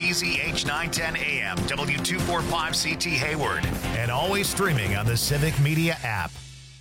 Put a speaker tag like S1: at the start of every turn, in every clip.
S1: WBZH 910 AM, W245CT Hayward, and always streaming on the Civic Media app.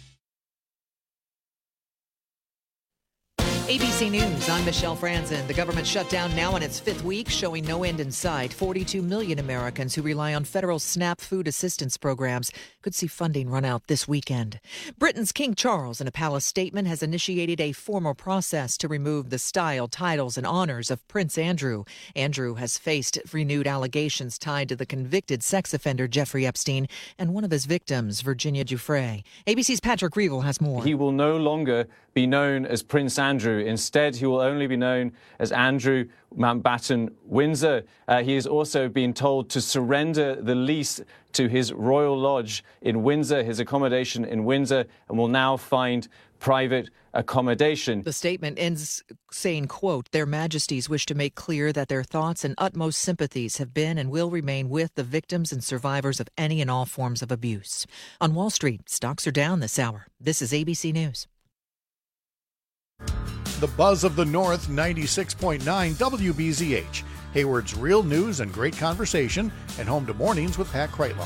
S2: ABC News, I'm Michelle Franzen. The government shutdown now in its fifth week, showing no end in sight. 42 million Americans who rely on federal SNAP food assistance programs could see funding run out this weekend. Britain's King Charles, in a palace statement, has initiated a formal process to remove the style, titles, and honors of Prince Andrew. Andrew has faced renewed allegations tied to the convicted sex offender Jeffrey Epstein and one of his victims, Virginia Giuffre. ABC's Patrick Reevell has more.
S3: He will no longer be known as Prince Andrew. Instead, he will only be known as Andrew Mountbatten Windsor. He has also been told to surrender the lease to his royal lodge in Windsor, his accommodation in Windsor, and will now find private accommodation.
S2: The statement ends saying, quote, "Their Majesties wish to make clear that their thoughts and utmost sympathies have been and will remain with the victims and survivors of any and all forms of abuse." On Wall Street, stocks are down this hour. This is ABC News.
S4: The buzz of the North, 96.9 WBZH. Hayward's real news and great conversation, and home to Mornings with Pat Kreitlow.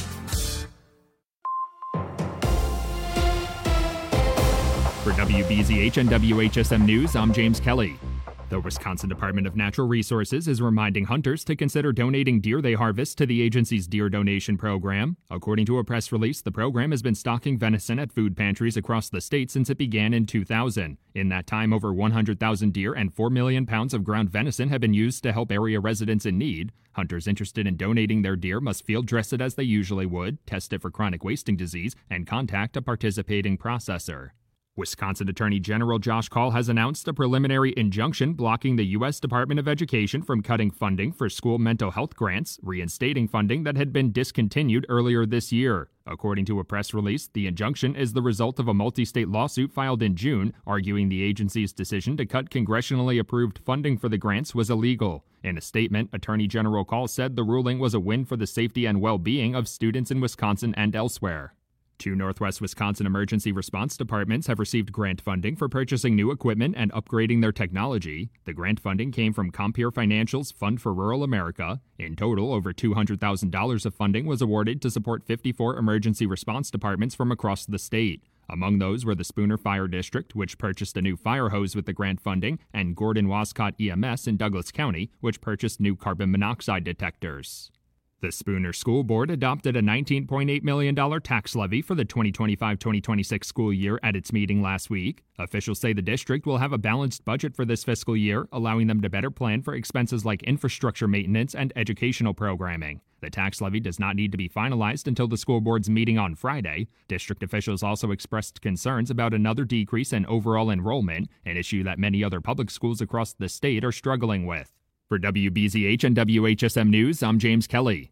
S5: For WBZH and WHSM News, I'm James Kelly. The Wisconsin Department of Natural Resources is reminding hunters to consider donating deer they harvest to the agency's deer donation program. According to a press release, the program has been stocking venison at food pantries across the state since it began in 2000. In that time, over 100,000 deer and 4 million pounds of ground venison have been used to help area residents in need. Hunters interested in donating their deer must field dress it as they usually would, test it for chronic wasting disease, and contact a participating processor. Wisconsin Attorney General Josh Kaul has announced a preliminary injunction blocking the U.S. Department of Education from cutting funding for school mental health grants, reinstating funding that had been discontinued earlier this year. According to a press release, the injunction is the result of a multi-state lawsuit filed in June, arguing the agency's decision to cut congressionally approved funding for the grants was illegal. In a statement, Attorney General Kaul said the ruling was a win for the safety and well-being of students in Wisconsin and elsewhere. 2 Northwest Wisconsin emergency response departments have received grant funding for purchasing new equipment and upgrading their technology. The grant funding came from Compeer Financial's Fund for Rural America. In total, over $200,000 of funding was awarded to support 54 emergency response departments from across the state. Among those were the Spooner Fire District, which purchased a new fire hose with the grant funding, and Gordon-Wascott EMS in Douglas County, which purchased new carbon monoxide detectors. The Spooner School Board adopted a $19.8 million tax levy for the 2025-2026 school year at its meeting last week. Officials say the district will have a balanced budget for this fiscal year, allowing them to better plan for expenses like infrastructure maintenance and educational programming. The tax levy does not need to be finalized until the school board's meeting on Friday. District officials also expressed concerns about another decrease in overall enrollment, an issue that many other public schools across the state are struggling with. For WBZH and WHSM News, I'm James Kelly.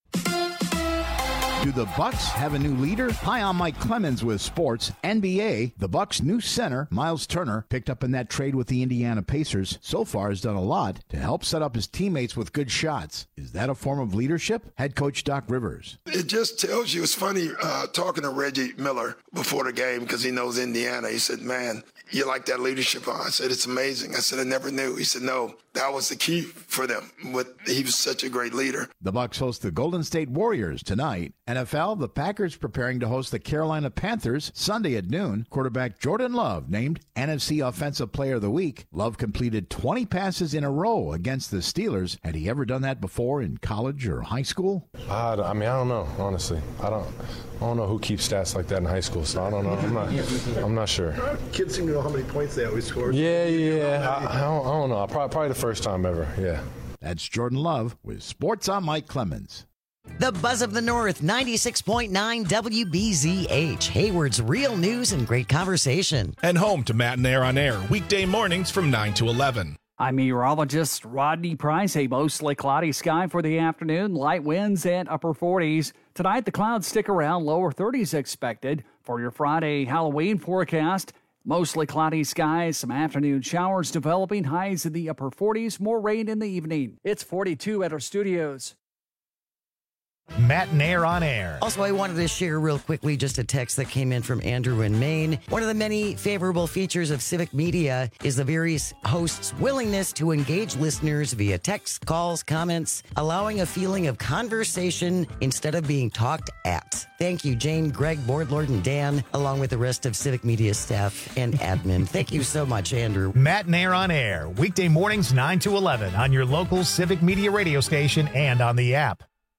S6: Do the Bucks have a new leader? Hi, I'm Mike Clemens with Sports. NBA, the Bucks' new center, Miles Turner, picked up in that trade with the Indiana Pacers, so far has done a lot to help set up his teammates with good shots. Is that a form of leadership? Head coach Doc Rivers.
S7: It just tells you, it's funny talking to Reggie Miller before the game because he knows Indiana. He said, "Man, you like that leadership?" I said, "It's amazing." I said, "I never knew." He said, "No, that was the key for them. But he was such a great leader."
S6: The Bucks host the Golden State Warriors tonight. NFL, the Packers preparing to host the Carolina Panthers Sunday at noon. Quarterback Jordan Love named NFC Offensive Player of the Week. Love completed 20 passes in a row against the Steelers. Had he ever done that before in college or high school?
S8: I don't know, honestly. I don't know who keeps stats like that in high school, so I don't know. I'm not sure.
S9: Kids seem to know how many points they always score.
S8: Yeah. I don't know. Probably the first time ever, yeah.
S6: That's Jordan Love with Sports. I'm Mike Clemens.
S10: The Buzz of the North, 96.9 WBZH, Hayward's real news and great conversation.
S11: And home to Matt and Air on Air, weekday mornings from 9 to 11.
S12: I'm meteorologist Rodney Price. A mostly cloudy sky for the afternoon, light winds at upper 40s. Tonight, the clouds stick around, lower 30s expected. For your Friday Halloween forecast, mostly cloudy skies, some afternoon showers developing, highs in the upper 40s, more rain in the evening. It's 42 at our studios.
S1: Matt and Air on Air.
S10: Also, I wanted to share real quickly just a text that came in from Andrew in Maine. One of the many favorable features of Civic Media is the various hosts' willingness to engage listeners via text, calls, comments, allowing a feeling of conversation instead of being talked at. Thank you, Jane, Greg, Boardlord, and Dan, along with the rest of Civic Media staff and admin. Thank you so much, Andrew.
S1: Matt and Air on Air, weekday mornings 9 to 11 on your local Civic Media radio station and on the app.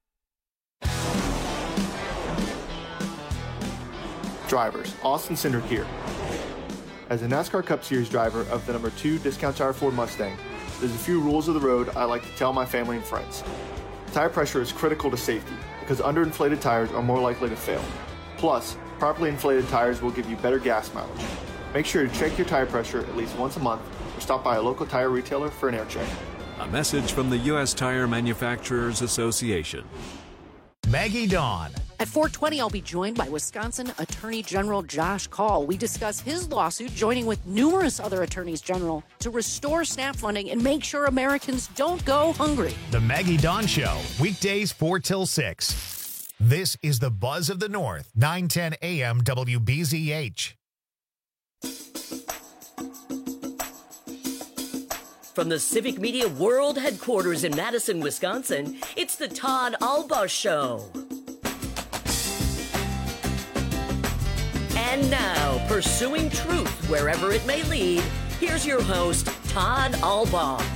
S13: Drivers, Austin Cindric here. As a NASCAR Cup Series driver of the number 2 Discount Tire Ford Mustang, there's a few rules of the road I like to tell my family and friends. Tire pressure is critical to safety because underinflated tires are more likely to fail. Plus, properly inflated tires will give you better gas mileage. Make sure to check your tire pressure at least once a month or stop by a local tire retailer for an air check.
S14: A message from the U.S. Tire Manufacturers Association.
S1: Maggie Dawn.
S15: At 4:20, I'll be joined by Wisconsin Attorney General Josh Kaul. We discuss his lawsuit, joining with numerous other attorneys general to restore SNAP funding and make sure Americans don't go hungry.
S1: The Maggie Dawn Show, weekdays 4 till 6. This is the Buzz of the North, 910 AM WBZH.
S16: From the Civic Media World Headquarters in Madison, Wisconsin, it's the Todd Alba Show. And now, pursuing truth wherever it may lead, here's your host, Todd Alba.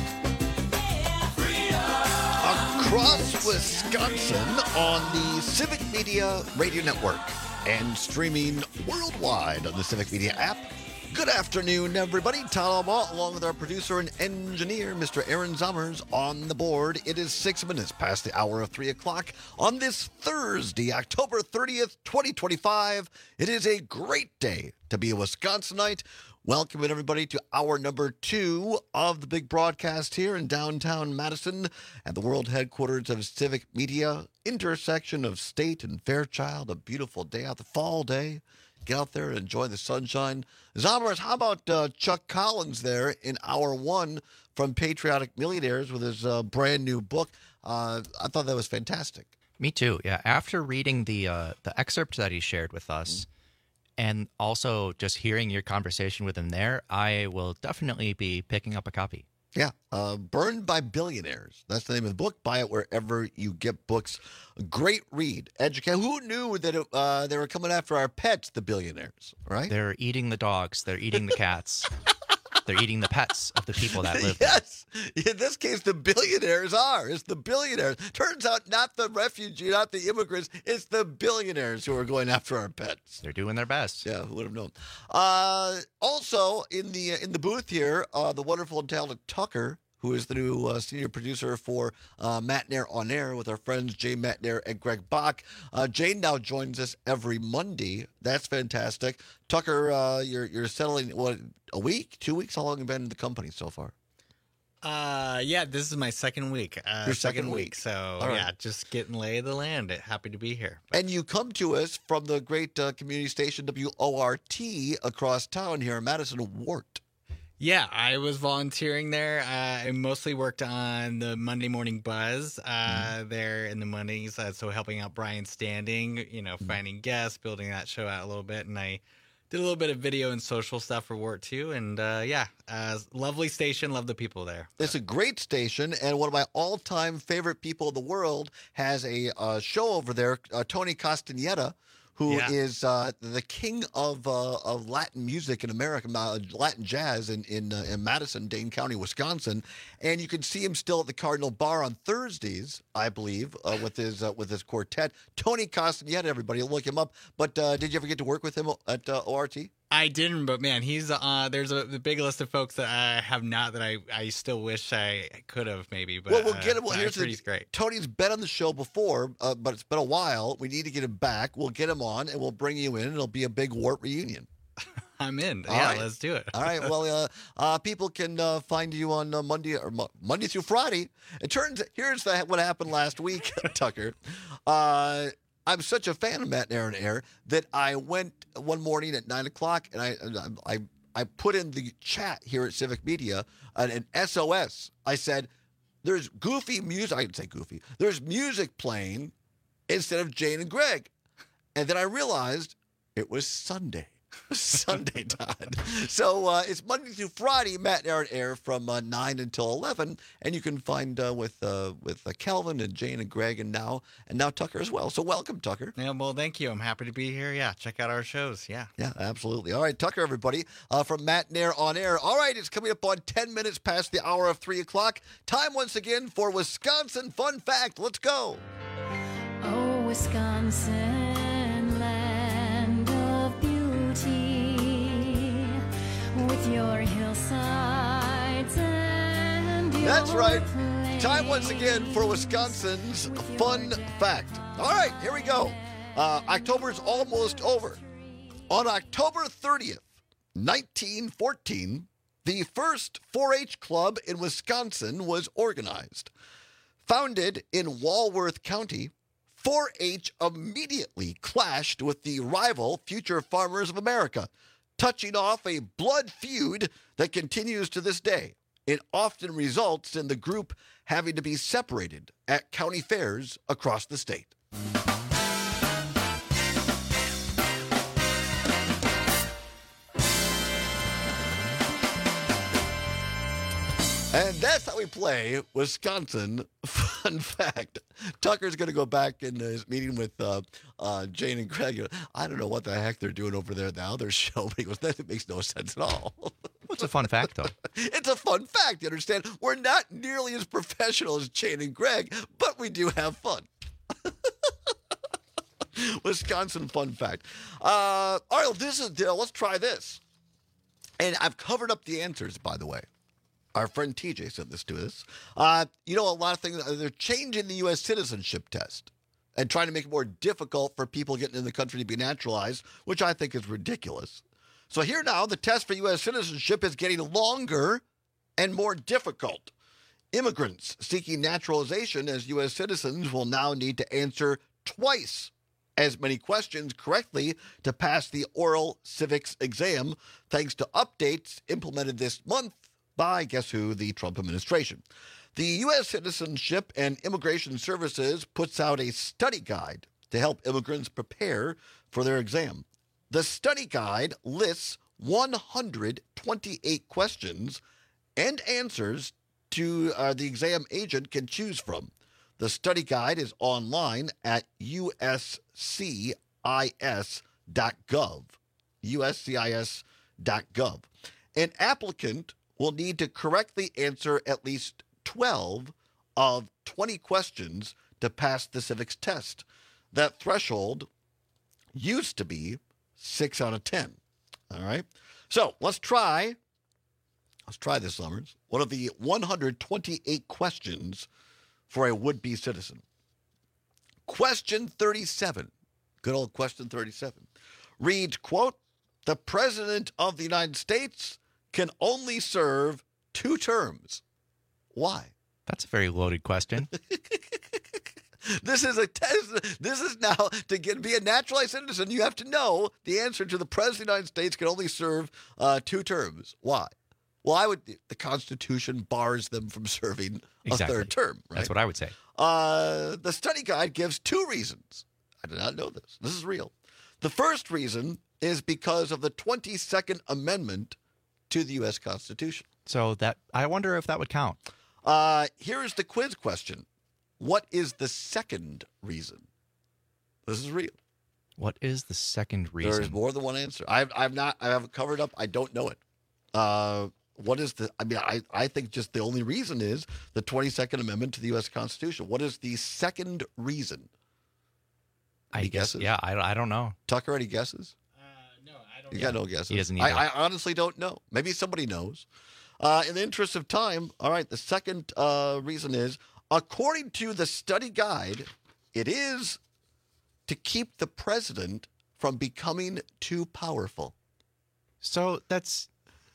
S17: Across Wisconsin on the Civic Media Radio Network and streaming worldwide on the Civic Media app. Good afternoon, everybody. Todd Alba, along with our producer and engineer, Mr. Aaron Zommers, on the board. It is 6 minutes past the hour of 3 o'clock on this Thursday, October 30th, 2025. It is a great day to be a Wisconsinite. Welcoming everybody to hour number 2 of the big broadcast here in downtown Madison at the world headquarters of Civic Media, intersection of State and Fairchild. A beautiful day out, the fall day. Get out there and enjoy the sunshine. Zommers, how about Chuck Collins there in hour 1 from Patriotic Millionaires with his brand new book? I thought that was fantastic.
S18: Me too. Yeah. After reading the excerpt that he shared with us, and also just hearing your conversation with him there, I will definitely be picking up a copy.
S17: Yeah, Burned by Billionaires. That's the name of the book. Buy it wherever you get books. Great read. Educate. Who knew that they were coming after our pets, the billionaires, right?
S18: They're eating the dogs. They're eating the cats. They're eating the pets of the people that live there.
S17: Yes. In this case, the billionaires are. It's the billionaires. Turns out not the refugee, not the immigrants. It's the billionaires who are going after our pets.
S18: They're doing their best.
S17: Yeah, who would have known? Also, in the booth here, the wonderful and talented Tucker, who is the new senior producer for Matt and Air on Air with our friends Jane Mattnair and Greg Bach. Jane now joins us every Monday. That's fantastic. Tucker, you're settling, what, a week, 2 weeks? How long have you been in the company so far?
S19: Yeah, this is my second week.
S17: Your second week.
S19: So,
S17: right.
S19: Yeah, just getting lay of the land. Happy to be here.
S17: And you come to us from the great community station WORT across town here in Madison, Wart.
S19: Yeah, I was volunteering there. I mostly worked on the Monday Morning Buzz there in the mornings, so helping out Brian Standing, finding guests, building that show out a little bit. And I did a little bit of video and social stuff for Wart too. And lovely station, love the people there.
S17: It's a great station, and one of my all-time favorite people in the world has a show over there, Tony Castaneda, who is the king of Latin music in America, Latin jazz in Madison, Dane County, Wisconsin, and you can see him still at the Cardinal Bar on Thursdays, I believe, with his quartet. Tony Castaneda, everybody, look him up. But did you ever get to work with him at ORT?
S19: I didn't, but man, he's there's a big list of folks that I have not that I still wish I could have maybe. But
S17: we'll get him. Well,
S19: he's great.
S17: Tony's been on the show before, but it's been a while. We need to get him back. We'll get him on, and we'll bring you in. It'll be a big Wart reunion.
S19: I'm in.
S17: All
S19: yeah,
S17: right.
S19: Let's do it.
S17: All right. Well, people can find you on Monday through Friday. Here's what happened last week, Tucker. I'm such a fan of Matt and Aaron Air that I went one morning at 9 o'clock and I put in the chat here at Civic Media an SOS. I said, there's goofy music. I didn't say goofy. There's music playing instead of Jane and Greg. And then I realized it was Sunday. Sunday, Todd. So it's Monday through Friday, Matt and Aaron air from 9 until 11. And you can find with Calvin and Jane and Greg and now Tucker as well. So welcome, Tucker.
S19: Yeah, well, thank you. I'm happy to be here. Yeah, check out our shows. Yeah.
S17: Yeah, absolutely. All right, Tucker, everybody, from Matt and Aaron on air. All right, it's coming up on 10 minutes past the hour of 3 o'clock. Time once again for Wisconsin Fun Fact. Let's go.
S20: Oh, Wisconsin, land of beauty, with your hillsides and your
S17: That's right.
S20: plains.
S17: Time once again for Wisconsin's Fun Fact. All right, here we go. October's almost over. On October 30th, 1914, the first 4-H club in Wisconsin was organized. Founded in Walworth County, 4-H immediately clashed with the rival Future Farmers of America, touching off a blood feud that continues to this day. It often results in the group having to be separated at county fairs across the state. And that's how we play Wisconsin Fun Fact. Tucker's going to go back in his meeting with Jane and Greg. I don't know what the heck they're doing over there now. Their show, but he goes, that makes no sense at all.
S18: What's a fun fact, though?
S17: It's a fun fact, you understand? We're not nearly as professional as Jane and Greg, but we do have fun. Wisconsin Fun Fact. All right, let's try this. And I've covered up the answers, by the way. Our friend TJ sent this to us. A lot of things, they're changing the U.S. citizenship test and trying to make it more difficult for people getting in the country to be naturalized, which I think is ridiculous. So here now, the test for U.S. citizenship is getting longer and more difficult. Immigrants seeking naturalization as U.S. citizens will now need to answer twice as many questions correctly to pass the oral civics exam, thanks to updates implemented this month by, guess who, the Trump administration. The U.S. Citizenship and Immigration Services puts out a study guide to help immigrants prepare for their exam. The study guide lists 128 questions and answers to the exam agent can choose from. The study guide is online at uscis.gov. uscis.gov. An applicant will need to correctly answer at least 12 of 20 questions to pass the civics test. That threshold used to be 6 out of 10. All right. So let's try this, Summers. One of the 128 questions for a would-be citizen. Question 37, good old question 37, reads, quote, "The President of the United States can only serve 2 terms. Why?"
S18: That's a very loaded question.
S17: This is a test. This is now to be a naturalized citizen. You have to know the answer to the President of the United States can only serve 2 terms. Why? Well, the Constitution bars them from serving a third term. Right?
S18: That's what I would say.
S17: The study guide gives 2 reasons. I did not know this. This is real. The first reason is because of the 22nd Amendment to the U.S. Constitution.
S18: So I wonder if that would count.
S17: Here is the quiz question. What is the second reason? This is real.
S18: What is the second reason?
S17: There is more than one answer. I haven't covered up. I don't know it. What is I think just the only reason is the 22nd Amendment to the U.S. Constitution. What is the second reason? Any guesses?
S18: Yeah, I don't know.
S17: Tucker, any guesses?
S19: No, I don't.
S17: You got no guesses.
S18: He doesn't either.
S17: I honestly don't know. Maybe somebody knows. In the interest of time, all right, the second reason is, according to the study guide, it is to keep the president from becoming too powerful.
S18: So that's,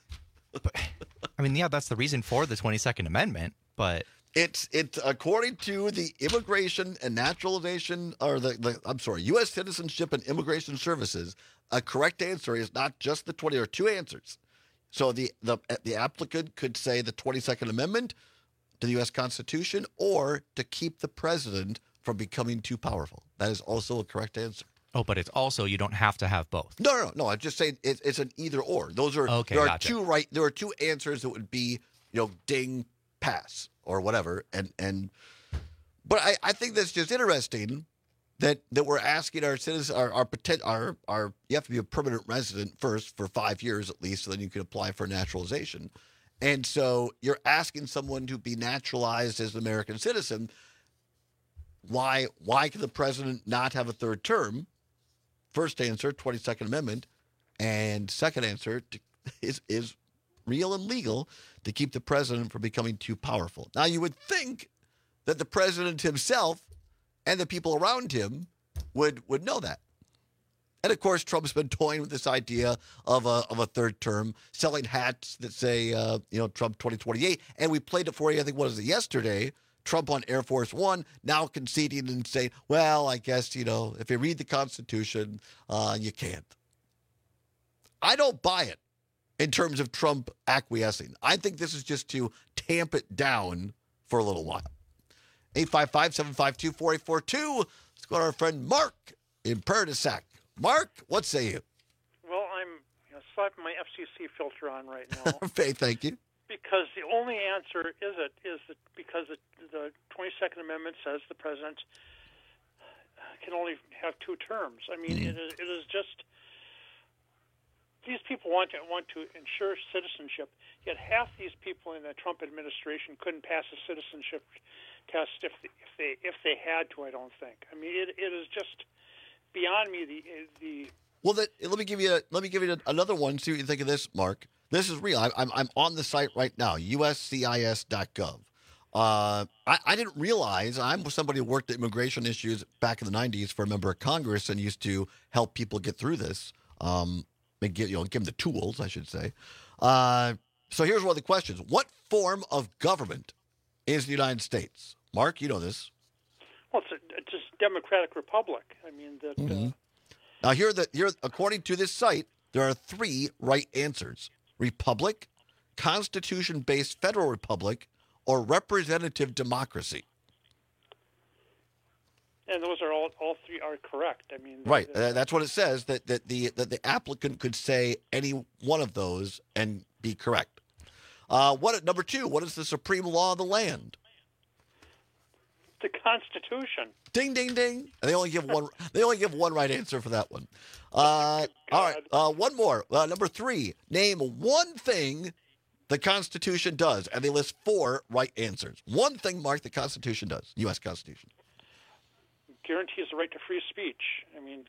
S18: that's the reason for the 22nd Amendment, but...
S17: It's according to the Immigration and Naturalization, or U.S. Citizenship and Immigration Services, a correct answer is not just the 20, or 2 answers. So the applicant could say the 22nd Amendment to the U.S. Constitution, or to keep the president from becoming too powerful. That is also a correct answer.
S18: Oh, but it's also you don't have to have both.
S17: No. I'm just saying it's an either or. Those are
S18: okay.
S17: There are
S18: Gotcha.
S17: two right. There are two answers that would be ding, pass, or whatever. But I think that's just interesting that we're asking our citizens, our you have to be a permanent resident first for 5 years at least, so then you can apply for naturalization. And so you're asking someone to be naturalized as an American citizen. Why can the president not have a third term? First answer, 22nd Amendment, and second answer is real and legal to keep the president from becoming too powerful. Now, you would think that the president himself and the people around him would know that. And, of course, Trump's been toying with this idea of a third term, selling hats that say, Trump 2028. And we played it for you, I think, what was it, yesterday? Trump on Air Force One, now conceding and saying, well, I guess, if you read the Constitution, you can't. I don't buy it in terms of Trump acquiescing. I think this is just to tamp it down for a little while. 855-752-4842. Let's go to our friend Mark in Prairie du Sac. Mark, what say you?
S21: Well, I'm slapping my FCC filter on right now.
S17: Okay, thank you.
S21: Because the only answer is because the 22nd Amendment says the president can only have 2 terms. I mean, it is just these people want to ensure citizenship. Yet half these people in the Trump administration couldn't pass a citizenship test if they had to. I don't think. I mean, it is just beyond me.
S17: Well, let me give you another one. See what you think of this, Mark. This is real. I'm on the site right now, uscis.gov. I didn't realize I'm somebody who worked at immigration issues back in the 90s for a member of Congress and used to help people get through this. Give them the tools, I should say. So here's one of the questions: what form of government is the United States? Mark, you know this.
S21: Well, it's a democratic republic. I mean that.
S17: Now here, according to this site, there are 3 right answers: republic, constitution-based federal republic, or representative democracy.
S21: And those are all 3 are correct. I mean,
S17: right. That's what it says. That the applicant could say any one of those and be correct. Number 2? What is the supreme law of the land?
S21: The Constitution.
S17: Ding, ding, ding. And they only give one. They only give one right answer for that one. All right. One more. Number 3. Name one thing the Constitution does, and they list 4 right answers. One thing, Mark, the Constitution does. U.S. Constitution.
S21: Guarantees the right to free speech. I mean,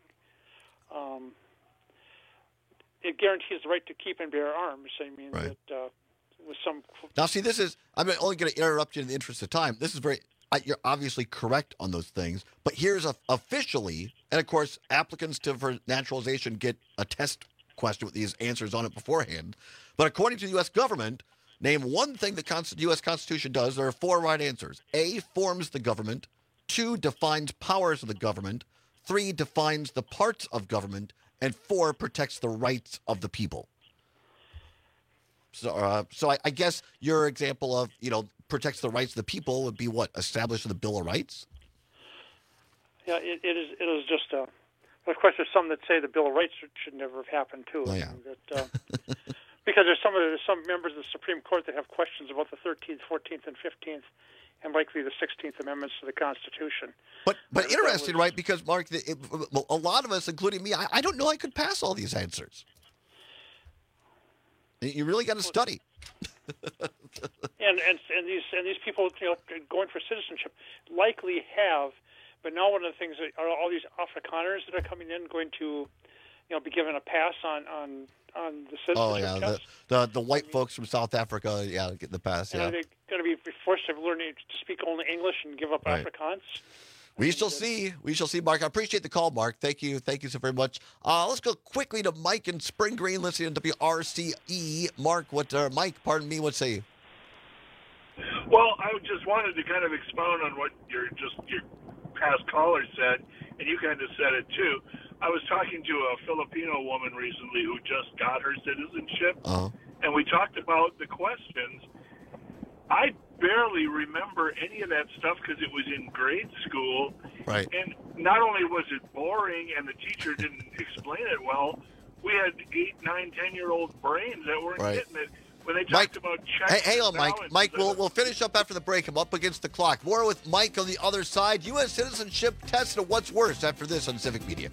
S21: it guarantees the right to keep and bear arms. I mean, right. That with some.
S17: Now, see, this is. I'm only going to interrupt you in the interest of time. This is very. You're obviously correct on those things, but here's officially, and of course, applicants for naturalization get a test question with these answers on it beforehand. But according to the U.S. government, name one thing the U.S. Constitution does. There are 4 right answers. A, forms the government. 2, defines powers of the government. 3, defines the parts of government. And 4, protects the rights of the people. So I guess your example of, protects the rights of the people would be what? Established in the Bill of Rights?
S21: Yeah, it is just of course, there's some that say the Bill of Rights should never have happened, too.
S17: Oh, yeah.
S21: Because there's some members of the Supreme Court that have questions about the 13th, 14th, and 15th, and likely the 16th Amendments to the Constitution.
S17: But interesting, right? Because, Mark, a lot of us, including me, I don't know I could pass all these answers. You really got to study.
S21: and these people, going for citizenship, likely have. But now one of the things are all these Afrikaners that are coming in going to, be given a pass on the citizenship test.
S17: The white folks from South Africa, get the pass.
S21: And are they going to be forced to learn to speak only English and give up Afrikaans?
S17: We shall see. We shall see, Mark. I appreciate the call, Mark. Thank you so very much. Let's go quickly to Mike in Spring Green, listening to WRCE. Mark, Mike, pardon me, what say you?
S22: Well, I just wanted to kind of expound on what your past caller said, and you kind of said it too. I was talking to a Filipino woman recently who just got her citizenship, and we talked about the questions. I barely remember any of that stuff because it was in grade school.
S17: Right.
S22: And not only was it boring and the teacher didn't explain it well, we had 8, 9, 10-year-old brains that weren't getting it. When they talked about checks.
S17: Hey, on, Mike. Mike, we'll finish up after the break. I'm up against the clock. More with Mike on the other side. U.S. citizenship test and what's worse after this on Civic Media.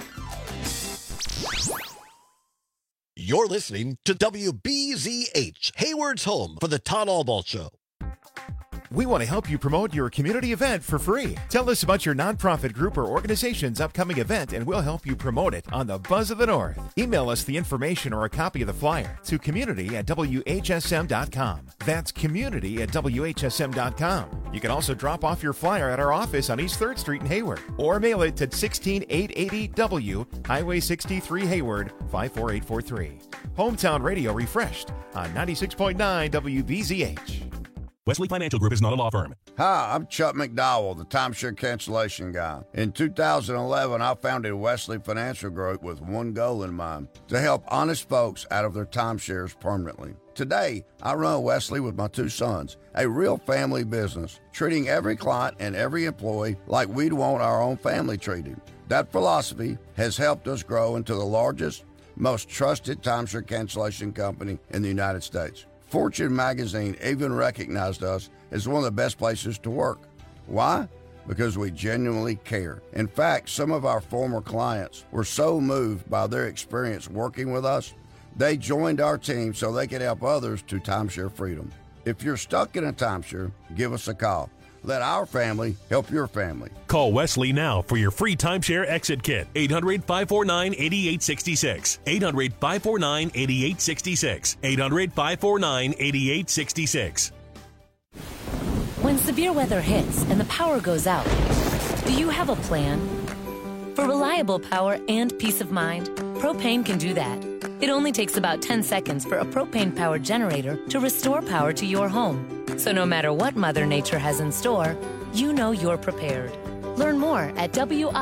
S17: You're listening to WBZH, Hayward's home for the Todd Albaugh Show.
S2: We want to help you promote your community event for free. Tell us about your nonprofit group or organization's upcoming event, and we'll help you promote it on the Buzz of the North. Email us the information or a copy of the flyer to community@WHSM.com. That's community@WHSM.com. You can also drop off your flyer at our office on East 3rd Street in Hayward, or mail it to 16880 W, Highway 63 Hayward, 54843. Hometown Radio refreshed on 96.9 WBZH.
S3: Wesley Financial Group is not a law firm.
S23: Hi, I'm Chuck McDowell, the timeshare cancellation guy. In 2011, I founded Wesley Financial Group with one goal in mind, to help honest folks out of their timeshares permanently. Today, I run Wesley with my 2 sons, a real family business, treating every client and every employee like we'd want our own family treated. That philosophy has helped us grow into the largest, most trusted timeshare cancellation company in the United States. Fortune magazine even recognized us as one of the best places to work. Why? Because we genuinely care. In fact, some of our former clients were so moved by their experience working with us, they joined our team so they could help others to timeshare freedom. If you're stuck in a timeshare, give us a call. Let our family help your family.
S3: Call Wesley now for your free timeshare exit kit. 800-549-8866. 800-549-8866. 800-549-8866.
S24: When severe weather hits and the power goes out, do you have a plan? For reliable power and peace of mind, Propane can do that. It only takes about 10 seconds for a propane-powered generator to restore power to your home. So no matter what Mother Nature has in store, you know you're prepared. Learn more at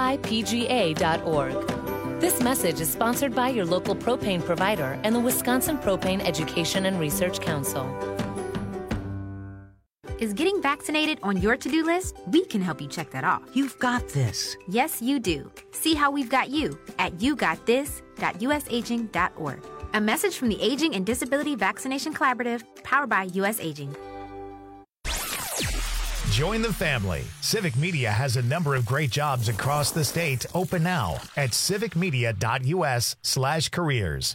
S24: WIPGA.org. This message is sponsored by your local propane provider and the Wisconsin Propane Education and Research Council.
S25: Is getting vaccinated on your to-do list? We can help you check that off.
S26: You've got this.
S25: Yes, you do. See how we've got you at yougotthis.usaging.org. A message from the Aging and Disability Vaccination Collaborative, powered by U.S. Aging.
S1: Join the family. Civic Media has a number of great jobs across the state open now at civicmedia.us/careers.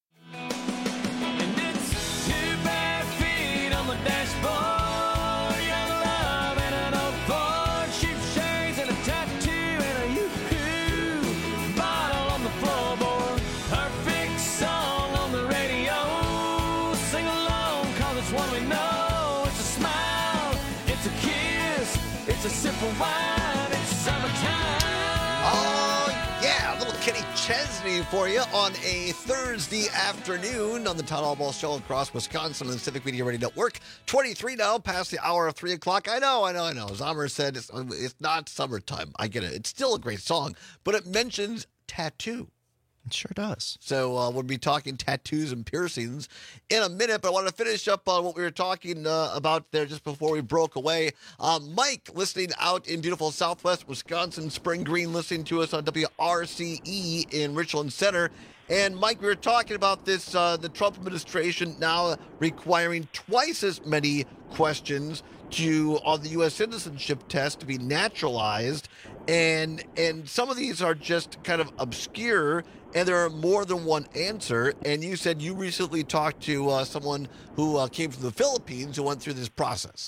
S17: A sip of wine, it's summertime. Oh, yeah, a little Kenny Chesney for you on a Thursday afternoon on the Todd Albaugh Show across Wisconsin and the Civic Media Radio Network. 23 now, past the hour of 3 o'clock. I know. Zomer said it's not summertime. I get it. It's still a great song, but it mentions tattoo.
S18: It sure does.
S17: So we'll be talking tattoos and piercings in a minute, but I want to finish up on what we were talking about there just before we broke away. Mike, listening out in beautiful Southwest Wisconsin, Spring Green, listening to us on WRCE in Richland Center. And Mike, we were talking about this, the Trump administration now requiring twice as many questions on the U.S. citizenship test to be naturalized. And some of these are just kind of obscure, and there are more than one answer. And you said you recently talked to someone who came from the Philippines who went through this process.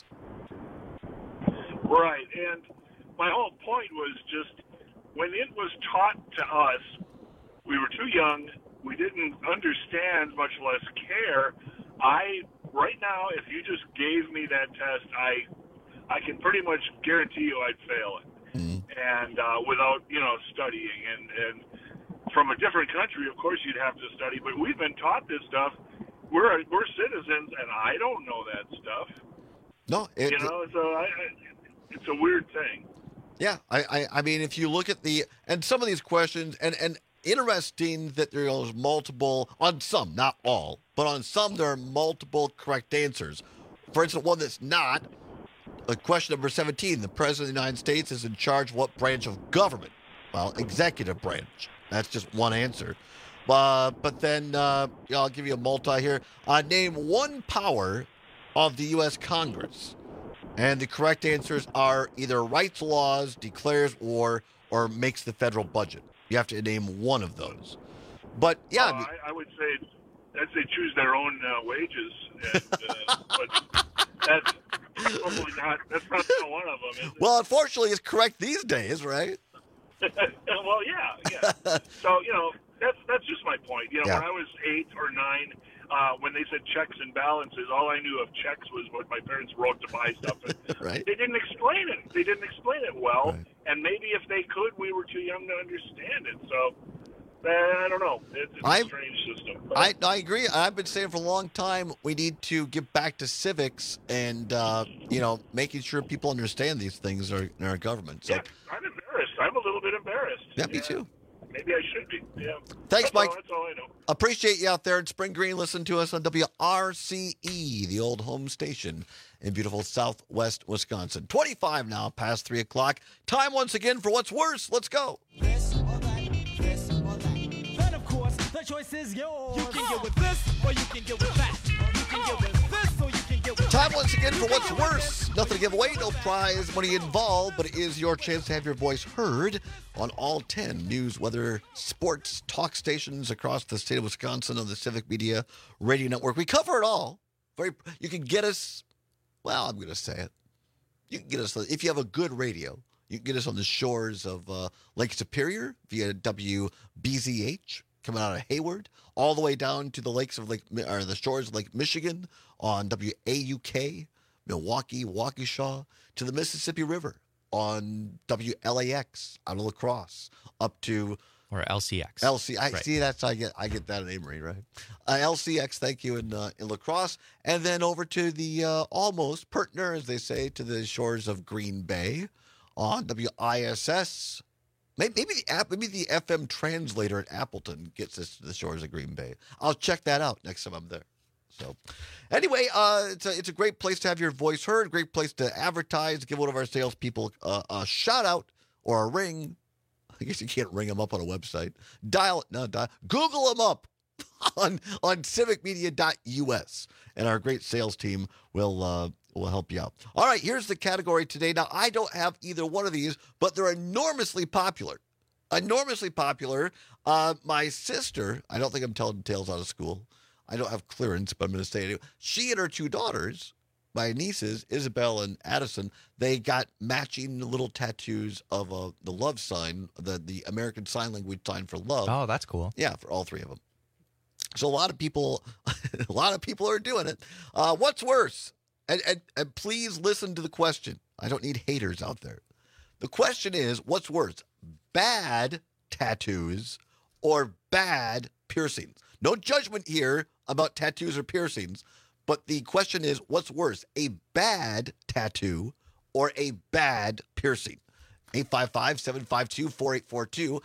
S22: Right, and my whole point was just when it was taught to us, we were too young, we didn't understand, much less care. Right now, if you just gave me that test, I can pretty much guarantee you I'd fail it. And without, studying. And from a different country, of course, you'd have to study. But we've been taught this stuff. We're citizens, and I don't know that stuff.
S17: No.
S22: So it's a weird thing.
S17: Yeah. I mean, if you look at and some of these questions, and interesting that there's multiple, on some, not all, but on some there are multiple correct answers. For instance, one that's not, Question number 17. The President of the United States is in charge of what branch of government? Well, executive branch. That's just one answer. But then I'll give you a multi here. Name one power of the U.S. Congress. And the correct answers are either writes laws, declares war, or makes the federal budget. You have to name one of those. But, yeah.
S22: I would say that they choose their own wages. And, but that's probably not, that's not one of them, is it?
S17: Well, unfortunately, it's correct these days, right?
S22: Well, yeah. So, that's just my point. When I was 8 or 9, when they said checks and balances, all I knew of checks was what my parents wrote to buy stuff.
S17: Right.
S22: They didn't explain it. They didn't explain it well. Right. And maybe if they could, we were too young to understand it. So, I don't know. It's a strange system.
S17: I agree. I've been saying for a long time we need to get back to civics and, making sure people understand these things in our government. So,
S22: yeah, I'm embarrassed. I'm a little bit embarrassed.
S17: Yeah, me too.
S22: Maybe I should be. Yeah.
S17: Thanks, Mike.
S22: That's all I know.
S17: Appreciate you out there in Spring Green. Listen to us on WRCE, the old home station in beautiful southwest Wisconsin. 25 now, past 3 o'clock. Time once again for What's Worse. Let's go.
S4: This or that, this or that. Then, of course, the choice is yours. You can get with this or you can get with that. You can get with this or you can get with
S17: Time once again for What's Worse. Nothing to give away, no prize money involved, but it is your chance to have your voice heard on all 10 news, weather, sports, talk stations across the state of Wisconsin on the Civic Media Radio Network. We cover it all. You can get us, well, I'm going to say it. You can get us, if you have a good radio, you can get us on the shores of Lake Superior via WBZH, coming out of Hayward, all the way down to the lakes of the shores of Lake Michigan on WAUK, Milwaukee, Waukesha, to the Mississippi River on WLAX out of La Crosse, up to
S18: or LCX.
S17: Right. See, that's I get that in Amory, right? LCX, thank you, in La Crosse, and then over to the almost partner, as they say, to the shores of Green Bay on WISS. Maybe the FM translator at Appleton gets us to the shores of Green Bay. I'll check that out next time I'm there. So, anyway, it's a great place to have your voice heard, great place to advertise, give one of our salespeople a shout out or a ring. I guess you can't ring them up on a website. Google them up on civicmedia.us, and our great sales team will help you out. All right, here's the category today. Now, I don't have either one of these, but they're enormously popular. My sister, I don't think I'm telling tales out of school. I don't have clearance, but I'm going to say it anyway. She and her 2 daughters, my nieces, Isabel and Addison, they got matching little tattoos of the love sign, the American Sign Language sign for love.
S18: Oh, that's cool.
S17: Yeah, for all 3 of them. So a lot of people are doing it. What's worse? And please listen to the question. I don't need haters out there. The question is, what's worse, bad tattoos or bad piercings? No judgment here about tattoos or piercings, but the question is, what's worse, a bad tattoo or a bad piercing? 855-752-4842,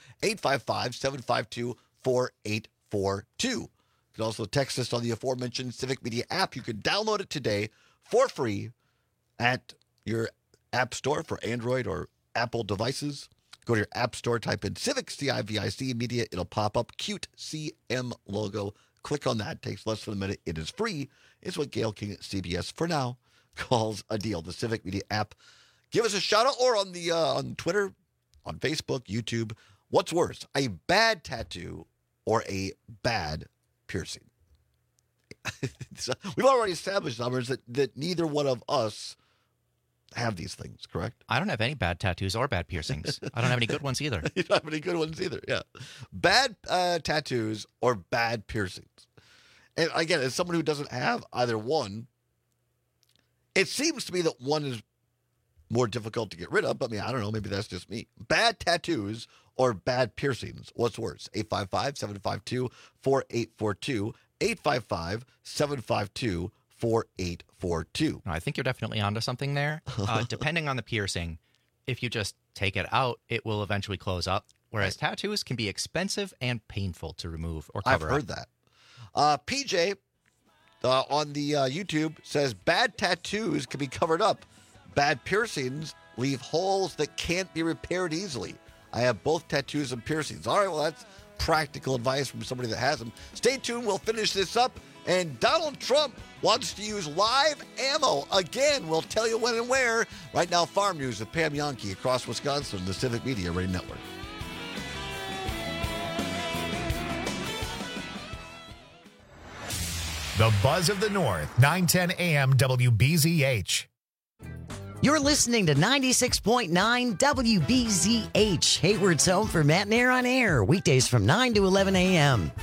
S17: 855-752-4842. You can also text us on the aforementioned Civic Media app. You can download it today for free at your app store for Android or Apple devices. Go to your app store, type in Civic, CIVIC Media. It'll pop up. Cute CM logo. Click on that. It takes less than a minute. It is free. It's what Gail King at CBS, for now, calls a deal. The Civic Media app. Give us a shout out or on Twitter, on Facebook, YouTube. What's worse, a bad tattoo or a bad piercing? So we've already established, numbers that neither one of us have these things, correct?
S18: I don't have any bad tattoos or bad piercings. I don't have any good ones either.
S17: You don't have any good ones either, yeah. Bad tattoos or bad piercings. And again, as someone who doesn't have either one, it seems to me that one is more difficult to get rid of. But I don't know, maybe that's just me. Bad tattoos or bad piercings, what's worse? 855-752-4842, 855-752-4842.
S18: I think you're definitely onto something there. Depending on the piercing, if you just take it out, it will eventually close up. Whereas tattoos can be expensive and painful to remove or cover
S17: I've heard that. PJ on the YouTube says bad tattoos can be covered up. Bad piercings leave holes that can't be repaired easily. I have both tattoos and piercings. All right, well, that's practical advice from somebody that has them. Stay tuned. We'll finish this up. And Donald Trump wants to use live ammo again. We'll tell you when and where. Right now, Farm News with Pam Yonke across Wisconsin, the Civic Media Radio Network.
S1: The Buzz of the North, 910 AM WBZH.
S10: You're listening to 96.9 WBZH, Hayward's home for Matt and Air on Air, weekdays from 9 to 11 a.m.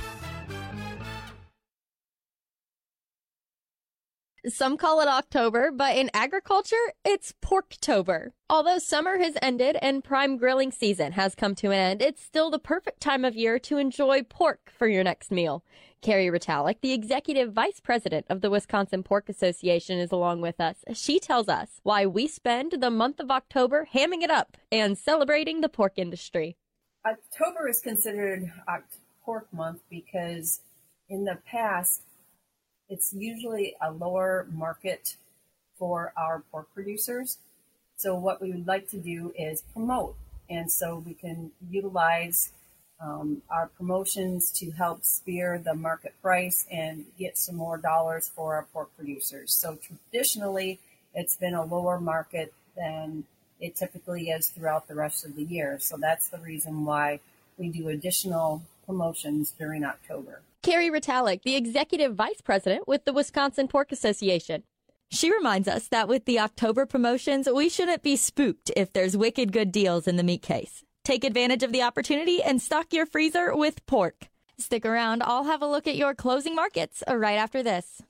S5: Some call it October, but in agriculture, it's Porktober. Although summer has ended and prime grilling season has come to an end, it's still the perfect time of year to enjoy pork for your next meal. Carrie Ritalik, the executive vice president of the Wisconsin Pork Association, is along with us. She tells us why we spend the month of October hamming it up and celebrating the pork industry.
S6: October is considered pork month because in the past, it's usually a lower market for our pork producers. So what we would like to do is promote. And so we can utilize our promotions to help spear the market price and get some more dollars for our pork producers. So traditionally, it's been a lower market than it typically is throughout the rest of the year. So that's the reason why we do additional promotions during October.
S5: Carrie Ritalik, the executive vice president with the Wisconsin Pork Association. She reminds us that with the October promotions, we shouldn't be spooked if there's wicked good deals in the meat case. Take advantage of the opportunity and stock your freezer with pork. Stick around. I'll have a look at your closing markets right after this.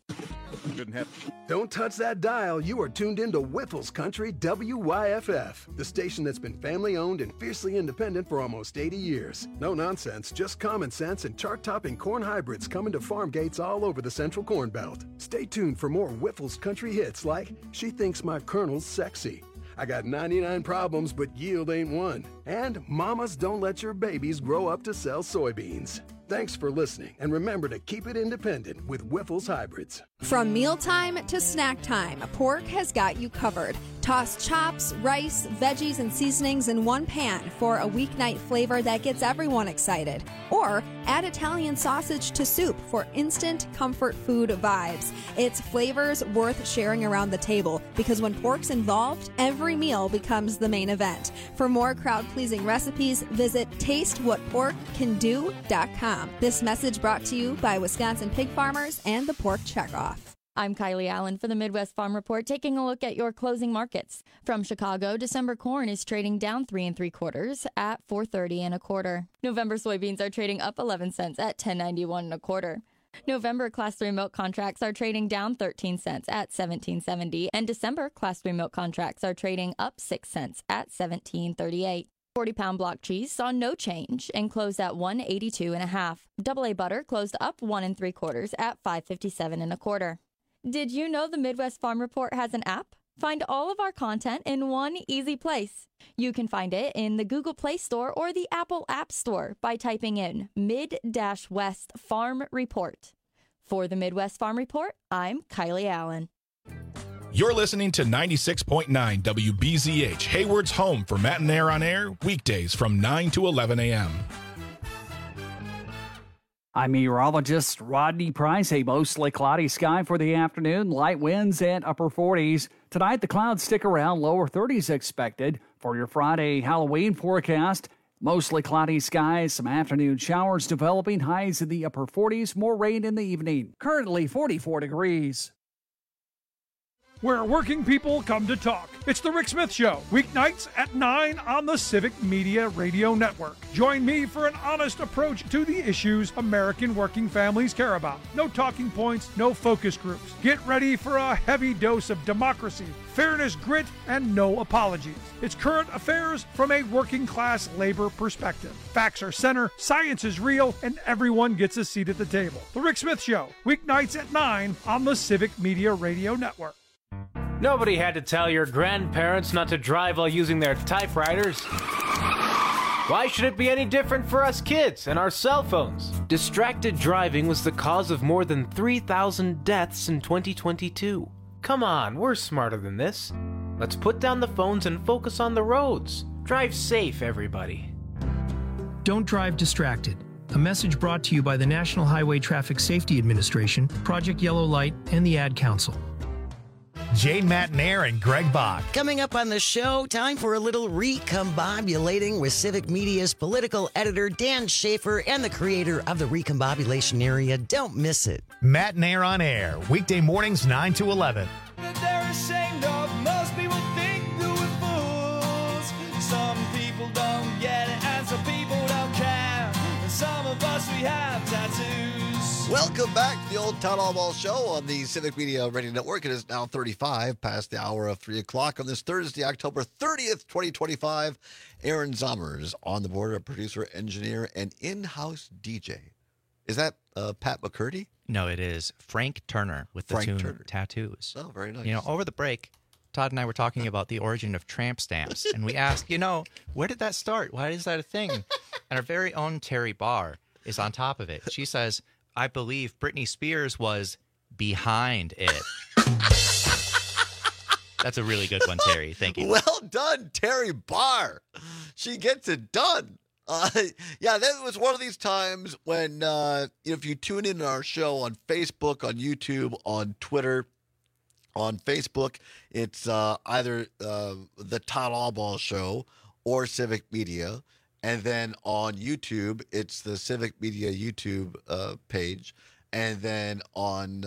S7: Don't touch that dial. You are tuned into Whiffles Country WYFF, the station that's been family-owned and fiercely independent for almost 80 years. No nonsense, just common sense and chart-topping corn hybrids coming to farm gates all over the Central Corn Belt. Stay tuned for more Whiffles Country hits like She Thinks My Colonel's Sexy, I Got 99 Problems But Yield Ain't One, and Mamas Don't Let Your Babies Grow Up to Sell Soybeans. Thanks for listening, and remember to keep it independent with Whiffles Hybrids.
S8: From mealtime to snack time, Pork has got you covered. Toss chops, rice, veggies, and seasonings in one pan for a weeknight flavor that gets everyone excited. Or add Italian sausage to soup for instant comfort food vibes. It's flavors worth sharing around the table because when pork's involved, every meal becomes the main event. For more crowd-pleasing recipes, visit tastewhatporkcando.com. This message brought to you by Wisconsin pig farmers and the Pork Checkoff.
S5: I'm Kylie Allen for the Midwest Farm Report, taking a look at your closing markets. From Chicago, December corn is trading down 3 3/4 at $4.30 1/4. November soybeans are trading up 11 cents at $10.91 1/4. November Class 3 milk contracts are trading down 13 cents at $17.70, and December Class 3 milk contracts are trading up 6 cents at $17.38. 40-pound block cheese saw no change and closed at $1.82 1/2. AA butter closed up 1 3/4 at $5.57 1/4. Did you know the Midwest Farm Report has an app? Find all of our content in one easy place. You can find it in the Google Play Store or the Apple App Store by typing in Mid-West Farm Report. For the Midwest Farm Report, I'm Kylie Allen.
S11: You're listening to 96.9 WBZH, Hayward's home for Matt and Air on Air, weekdays from 9 to 11 a.m.
S12: I'm meteorologist Rodney Price. A mostly cloudy sky for the afternoon. Light winds and upper 40s. Tonight, the clouds stick around. Lower 30s expected. For your Friday Halloween forecast, mostly cloudy skies. Some afternoon showers developing. Highs in the upper 40s. More rain in the evening. Currently 44 degrees.
S9: Where working people come to talk. It's The Rick Smith Show, weeknights at 9 on the Civic Media Radio Network. Join me for an honest approach to the issues American working families care about. No talking points, no focus groups. Get ready for a heavy dose of democracy, fairness, grit, and no apologies. It's current affairs from a working class labor perspective. Facts are center, science is real, and everyone gets a seat at the table. The Rick Smith Show, weeknights at 9 on the Civic Media Radio Network.
S26: Nobody had to tell your grandparents not to drive while using their typewriters. Why should it be any different for us kids and our cell phones? Distracted driving was the cause of more than 3,000 deaths in 2022. Come on, we're smarter than this. Let's put down the phones and focus on the roads. Drive safe, everybody.
S13: Don't drive distracted. A message brought to you by the National Highway Traffic Safety Administration, Project Yellow Light, and the Ad Council.
S1: Jane Matenaer and Greg Bach.
S10: Coming up on the show, time for a little recombobulating with Civic Media's political editor Dan Schaefer and the creator of the Recombobulation Area. Don't miss it.
S1: Matenaer on Air, weekday mornings 9 to 11.
S4: That they're ashamed of. Most people think that we're fools. Some people don't get it, and some people don't care. And some of us, we have tattoos.
S17: Welcome back to the Old Town Hall Ball Show on the Civic Media Radio Network. It is now 35 past the hour of 3 o'clock on this Thursday, October 30th, 2025. Aaron Zommers on the board, a producer, engineer, and in-house DJ. Is that Pat McCurdy?
S18: No, it is Frank Turner with the tune
S17: Turner.
S18: Tattoos.
S17: Oh, very nice.
S18: You know, over the break, Todd and I were talking about the origin of tramp stamps, and we asked, where did that start? Why is that a thing? And our very own Terry Barr is on top of it. She says, I believe Britney Spears was behind it. That's a really good one, Terry. Thank you.
S17: Well done, Terry Barr. She gets it done. Yeah, that was one of these times when, if you tune in to our show on Facebook, on YouTube, on Twitter, on Facebook, it's either the Todd Allball Show or Civic Media. And then on YouTube, it's the Civic Media YouTube page. And then on,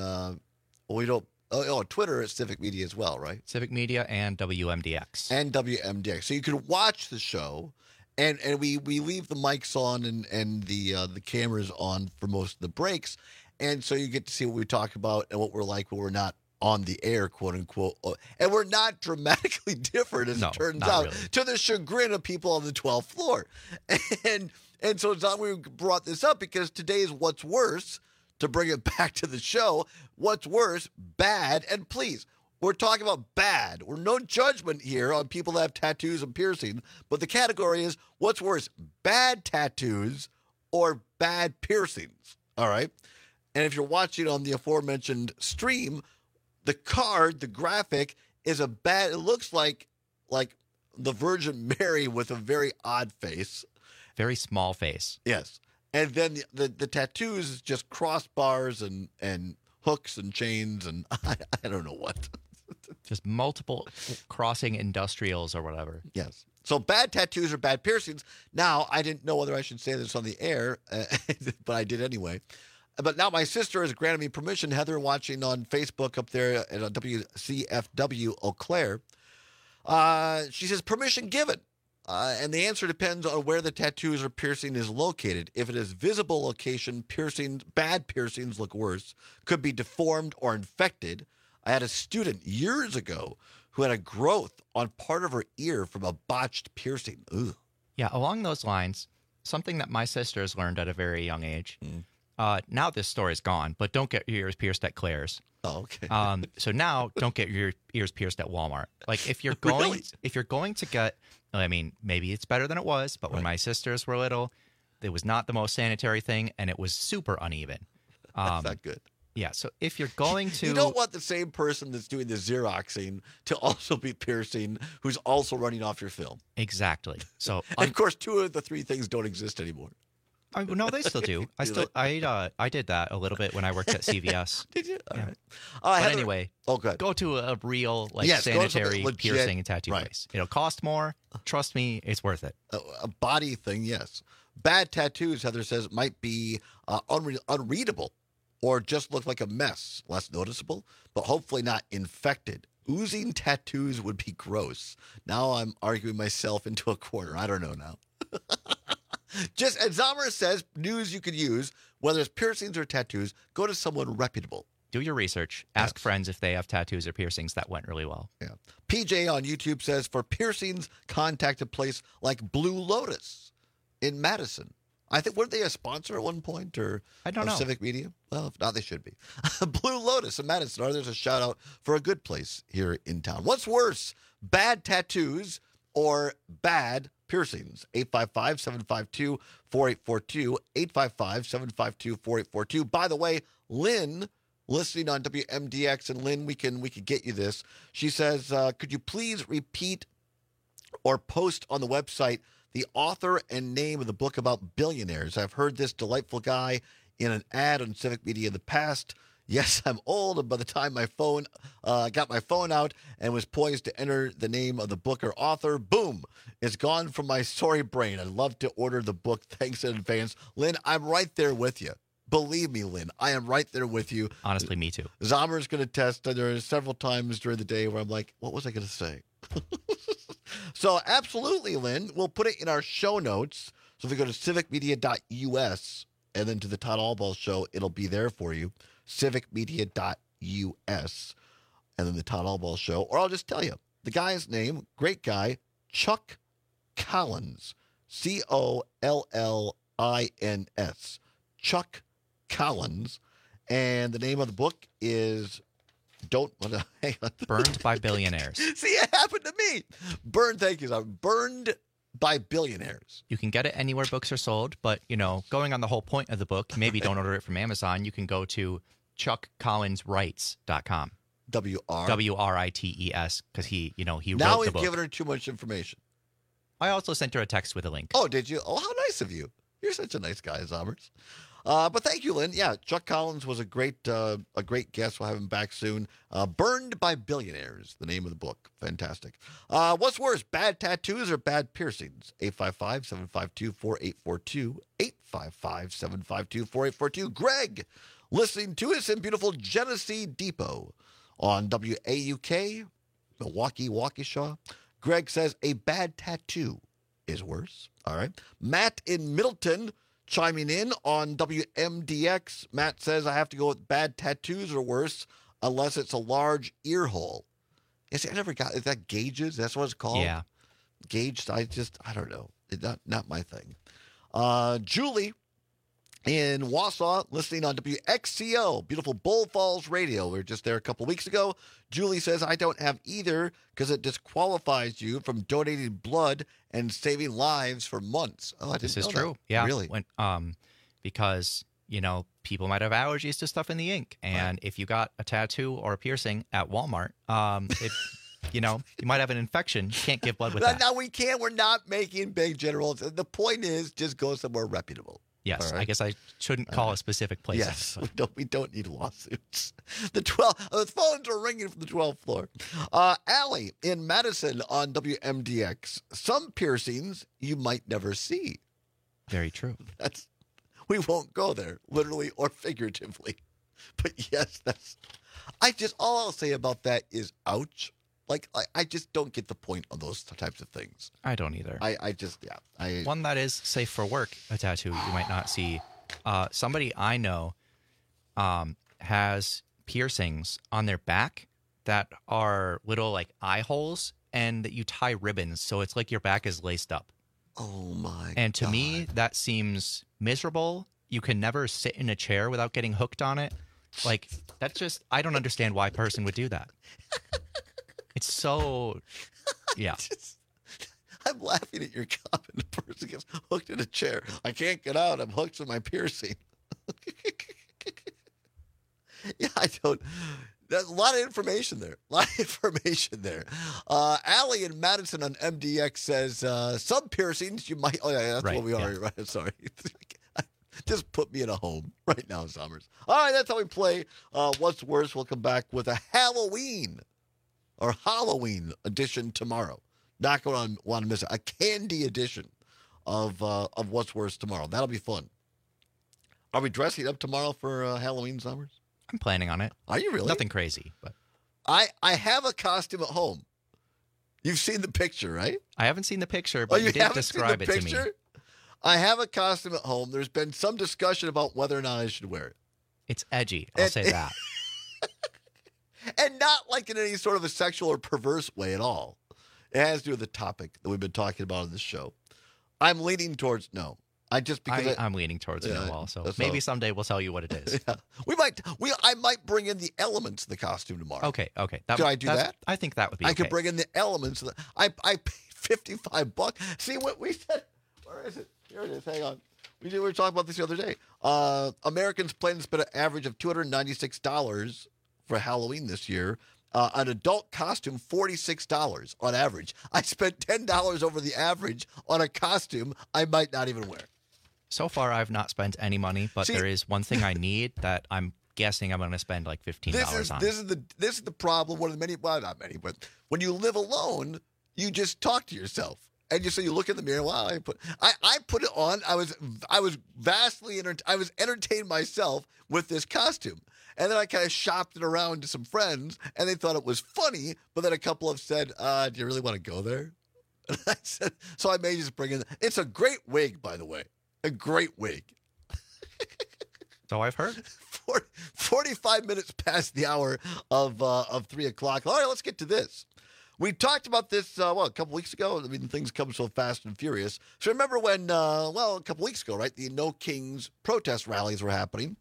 S17: on Twitter, it's Civic Media as well, right?
S18: Civic Media and WMDX.
S17: And WMDX. So you can watch the show. And we leave the mics on and the cameras on for most of the breaks. And so you get to see what we talk about and what we're like when we're not on the air, quote unquote. And we're not dramatically different, as it turns out,
S18: really.
S17: to the chagrin of people on the 12th floor. And so Don, we brought this up because today's What's Worse, to bring it back to the show, what's worse, bad, and please. We're talking about bad. We're no judgment here on people that have tattoos and piercing, but the category is what's worse, bad tattoos or bad piercings. All right. And if you're watching on the aforementioned stream, the card, the graphic is it looks like the Virgin Mary with a very odd face.
S18: Very small face.
S17: Yes. And then the tattoos is just crossbars and hooks and chains and I don't know what.
S18: Just multiple crossing industrials or whatever.
S17: Yes. So bad tattoos or bad piercings. Now, I didn't know whether I should say this on the air, but I did anyway. But now my sister has granted me permission. Heather, watching on Facebook up there at WCFW Eau Claire, she says, permission given. And the answer depends on where the tattoos or piercing is located. If it is visible location, bad piercings look worse, could be deformed or infected. I had a student years ago who had a growth on part of her ear from a botched piercing. Ugh.
S18: Yeah, along those lines, something that my sister has learned at a very young age. Now this store is gone, but don't get your ears pierced at Claire's.
S17: Oh, okay.
S18: So now don't get your ears pierced at Walmart. Like if you're going to get, I mean, maybe it's better than it was, but when my sisters were little, it was not the most sanitary thing, and it was super uneven.
S17: That's not good.
S18: Yeah, so if you're going to...
S17: You don't want the same person that's doing the Xeroxing to also be piercing, who's also running off your film.
S18: Exactly. So,
S17: and of course, 2 of the 3 things don't exist anymore.
S18: No, they still do. I did that a little bit when I worked at CVS.
S17: Did you? All right.
S18: But
S17: Heather,
S18: anyway,
S17: good.
S18: Go to a real sanitary piercing and tattoo place. It'll cost more. Trust me, it's worth it.
S17: A body thing, yes. Bad tattoos, Heather says, might be unreadable or just look like a mess. Less noticeable, but hopefully not infected. Oozing tattoos would be gross. Now I'm arguing myself into a corner. I don't know now. Just as Zomer says, news you could use, whether it's piercings or tattoos, go to someone reputable.
S18: Do your research. Ask friends if they have tattoos or piercings. That went really well.
S17: Yeah. PJ on YouTube says, for piercings, contact a place like Blue Lotus in Madison. I think, weren't they a sponsor at one point or
S18: I don't know.
S17: Civic Media? Well, if not, they should be. Blue Lotus in Madison. There's a shout out for a good place here in town. What's worse, bad tattoos or bad piercings? 855-752-4842. 855-752-4842. By the way, Lynn listening on WMDX, and Lynn, we can get you this. She says, could you please repeat or post on the website the author and name of the book about billionaires? I've heard this delightful guy in an ad on Civic Media in the past. Yes, I'm old, and by the time my phone got my phone out and was poised to enter the name of the book or author, boom, it's gone from my sorry brain. I'd love to order the book. Thanks in advance. Lynn, I'm right there with you. Believe me, Lynn, I am right there with you.
S18: Honestly, me too.
S17: Zomer's going to test. There are several times during the day where I'm like, what was I going to say? So absolutely, Lynn, we'll put it in our show notes. So if you go to civicmedia.us and then to the Todd Allball Show, it'll be there for you. civicmedia.us and then the Todd Allball Show. Or I'll just tell you, the guy's name, great guy, Chuck Collins. Collins. Chuck Collins. And the name of the book is hang on.
S18: Burned by Billionaires.
S17: See, it happened to me. Thank you, Simon. Burned by Billionaires.
S18: You can get it anywhere books are sold, but, going on the whole point of the book, maybe don't order it from Amazon. You can go to chuckcollinswrites.com. WRITES, because he wrote the book.
S17: Now we've given her too much information.
S18: I also sent her a text with a link.
S17: Oh, did you? Oh, how nice of you. You're such a nice guy, Zomers. But thank you, Lynn. Yeah, Chuck Collins was a great guest. We'll have him back soon. Burned by Billionaires, the name of the book. Fantastic. What's worse, bad tattoos or bad piercings? 855-752-4842. 855-752-4842. Greg, listening to us in beautiful Genesee Depot on WAUK, Milwaukee, Waukesha. Greg says a bad tattoo is worse. All right. Matt in Middleton chiming in on WMDX. Matt says, I have to go with bad tattoos or worse unless it's a large ear hole. Is that gauges? That's what it's called?
S18: Yeah.
S17: Gauged? I don't know. It's not my thing. Julie in Wausau, listening on WXCO, beautiful Bull Falls Radio. We were just there a couple weeks ago. Julie says, I don't have either because it disqualifies you from donating blood and saving lives for months. Oh, I didn't know
S18: This is
S17: that.
S18: true. Yeah.
S17: Really?
S18: Because, people might have allergies to stuff in the ink. And if you got a tattoo or a piercing at Walmart, you might have an infection. You can't give blood with that.
S17: No, we can't. We're not making big generals. The point is just go somewhere reputable.
S18: Yes,
S17: right.
S18: I guess I shouldn't call a specific place.
S17: Yes, we don't need lawsuits. The phones are ringing from the 12th floor. Allie in Madison on WMDX. Some piercings you might never see.
S18: Very true.
S17: We won't go there, literally or figuratively. But yes, all I'll say about that is ouch. I just don't get the point on those types of things.
S18: I don't either.
S17: One
S18: that is safe for work, a tattoo you might not see. Somebody I know has piercings on their back that are little eye holes, and that you tie ribbons, so it's like your back is laced up.
S17: Oh my!
S18: And to me, that seems miserable. You can never sit in a chair without getting hooked on it. That's just, I don't understand why a person would do that. It's so, yeah.
S17: I'm laughing at your comment. The person gets hooked in a chair. I can't get out. I'm hooked to my piercing. Yeah, I don't. There's a lot of information there. Allie in Madison on MDX says, some piercings you might. Oh, yeah, that's what we are. Right. Sorry. Just put me in a home right now, Summers. All right, that's how we play. What's worse? We'll come back with a Halloween edition tomorrow. Not going to want to miss it. A candy edition of What's Worse tomorrow. That'll be fun. Are we dressing up tomorrow for Halloween, Summers?
S18: I'm planning on it.
S17: Are you really?
S18: Nothing crazy, but
S17: I have a costume at home. You've seen the picture, right?
S18: I haven't seen the picture, but you did describe it to me.
S17: I have a costume at home. There's been some discussion about whether or not I should wear it.
S18: It's edgy. I'll say that.
S17: And not in any sort of a sexual or perverse way at all. It has to do with the topic that we've been talking about on this show. I'm leaning towards no.
S18: I'm leaning towards it as well. So maybe someday we'll tell you what it is.
S17: Yeah. I might bring in the elements of the costume tomorrow.
S18: Okay.
S17: Should I do that?
S18: I think that would be okay.
S17: I could bring in the elements. I paid $55. See what we said? Where is it? Here it is. Hang on. We were talking about this the other day. Americans plan to spend an average of $296 for Halloween this year. An adult costume, $46 on average. I spent $10 over the average on a costume I might not even wear.
S18: So far, I've not spent any money, but there is one thing I need that I'm guessing I'm going to spend like $15 on.
S17: This is the problem. One of the many, well, not many, but when you live alone, you just talk to yourself. And you look in the mirror. Wow, I put it on. I was vastly I was entertained myself with this costume, and then I kind of shopped it around to some friends, and they thought it was funny. But then a couple have said, "Do you really want to go there?" And I said, so I may just bring in. It's a great wig, by the way, a great wig.
S18: So I've heard.
S17: 45 minutes past the hour of 3 o'clock. All right, let's get to this. We talked about this, a couple weeks ago. I mean, things come so fast and furious. So remember when, a couple weeks ago, right, the No Kings protest rallies were happening.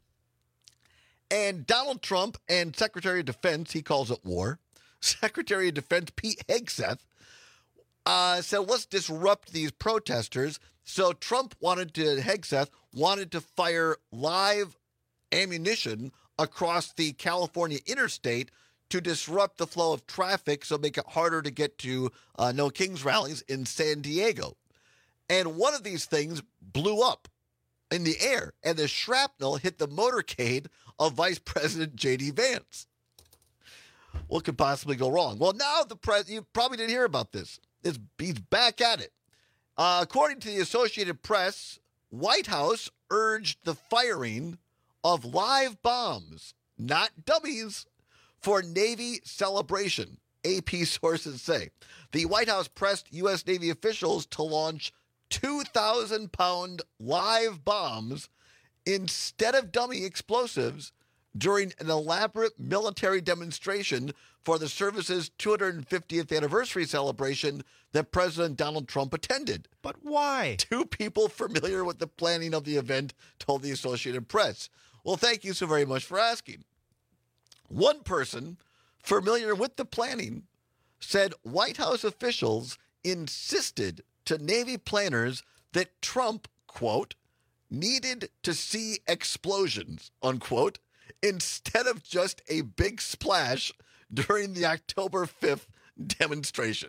S17: And Donald Trump and Secretary of Defense, he calls it war, Secretary of Defense Pete Hegseth, said, let's disrupt these protesters. So Hegseth wanted to fire live ammunition across the California interstate to disrupt the flow of traffic, so make it harder to get to No Kings rallies in San Diego. And one of these things blew up in the air, and the shrapnel hit the motorcade of Vice President J.D. Vance. What could possibly go wrong? Well, now you probably didn't hear about this. He's back at it. According to the Associated Press, White House urged the firing of live bombs, not dummies, for Navy celebration, AP sources say. The White House pressed U.S. Navy officials to launch 2,000-pound live bombs instead of dummy explosives during an elaborate military demonstration for the service's 250th anniversary celebration that President Donald Trump attended.
S18: But why?
S17: Two people familiar with the planning of the event told the Associated Press. Well, thank you so very much for asking. One person familiar with the planning said White House officials insisted to Navy planners that Trump, quote, needed to see explosions, unquote, instead of just a big splash during the October 5th demonstration.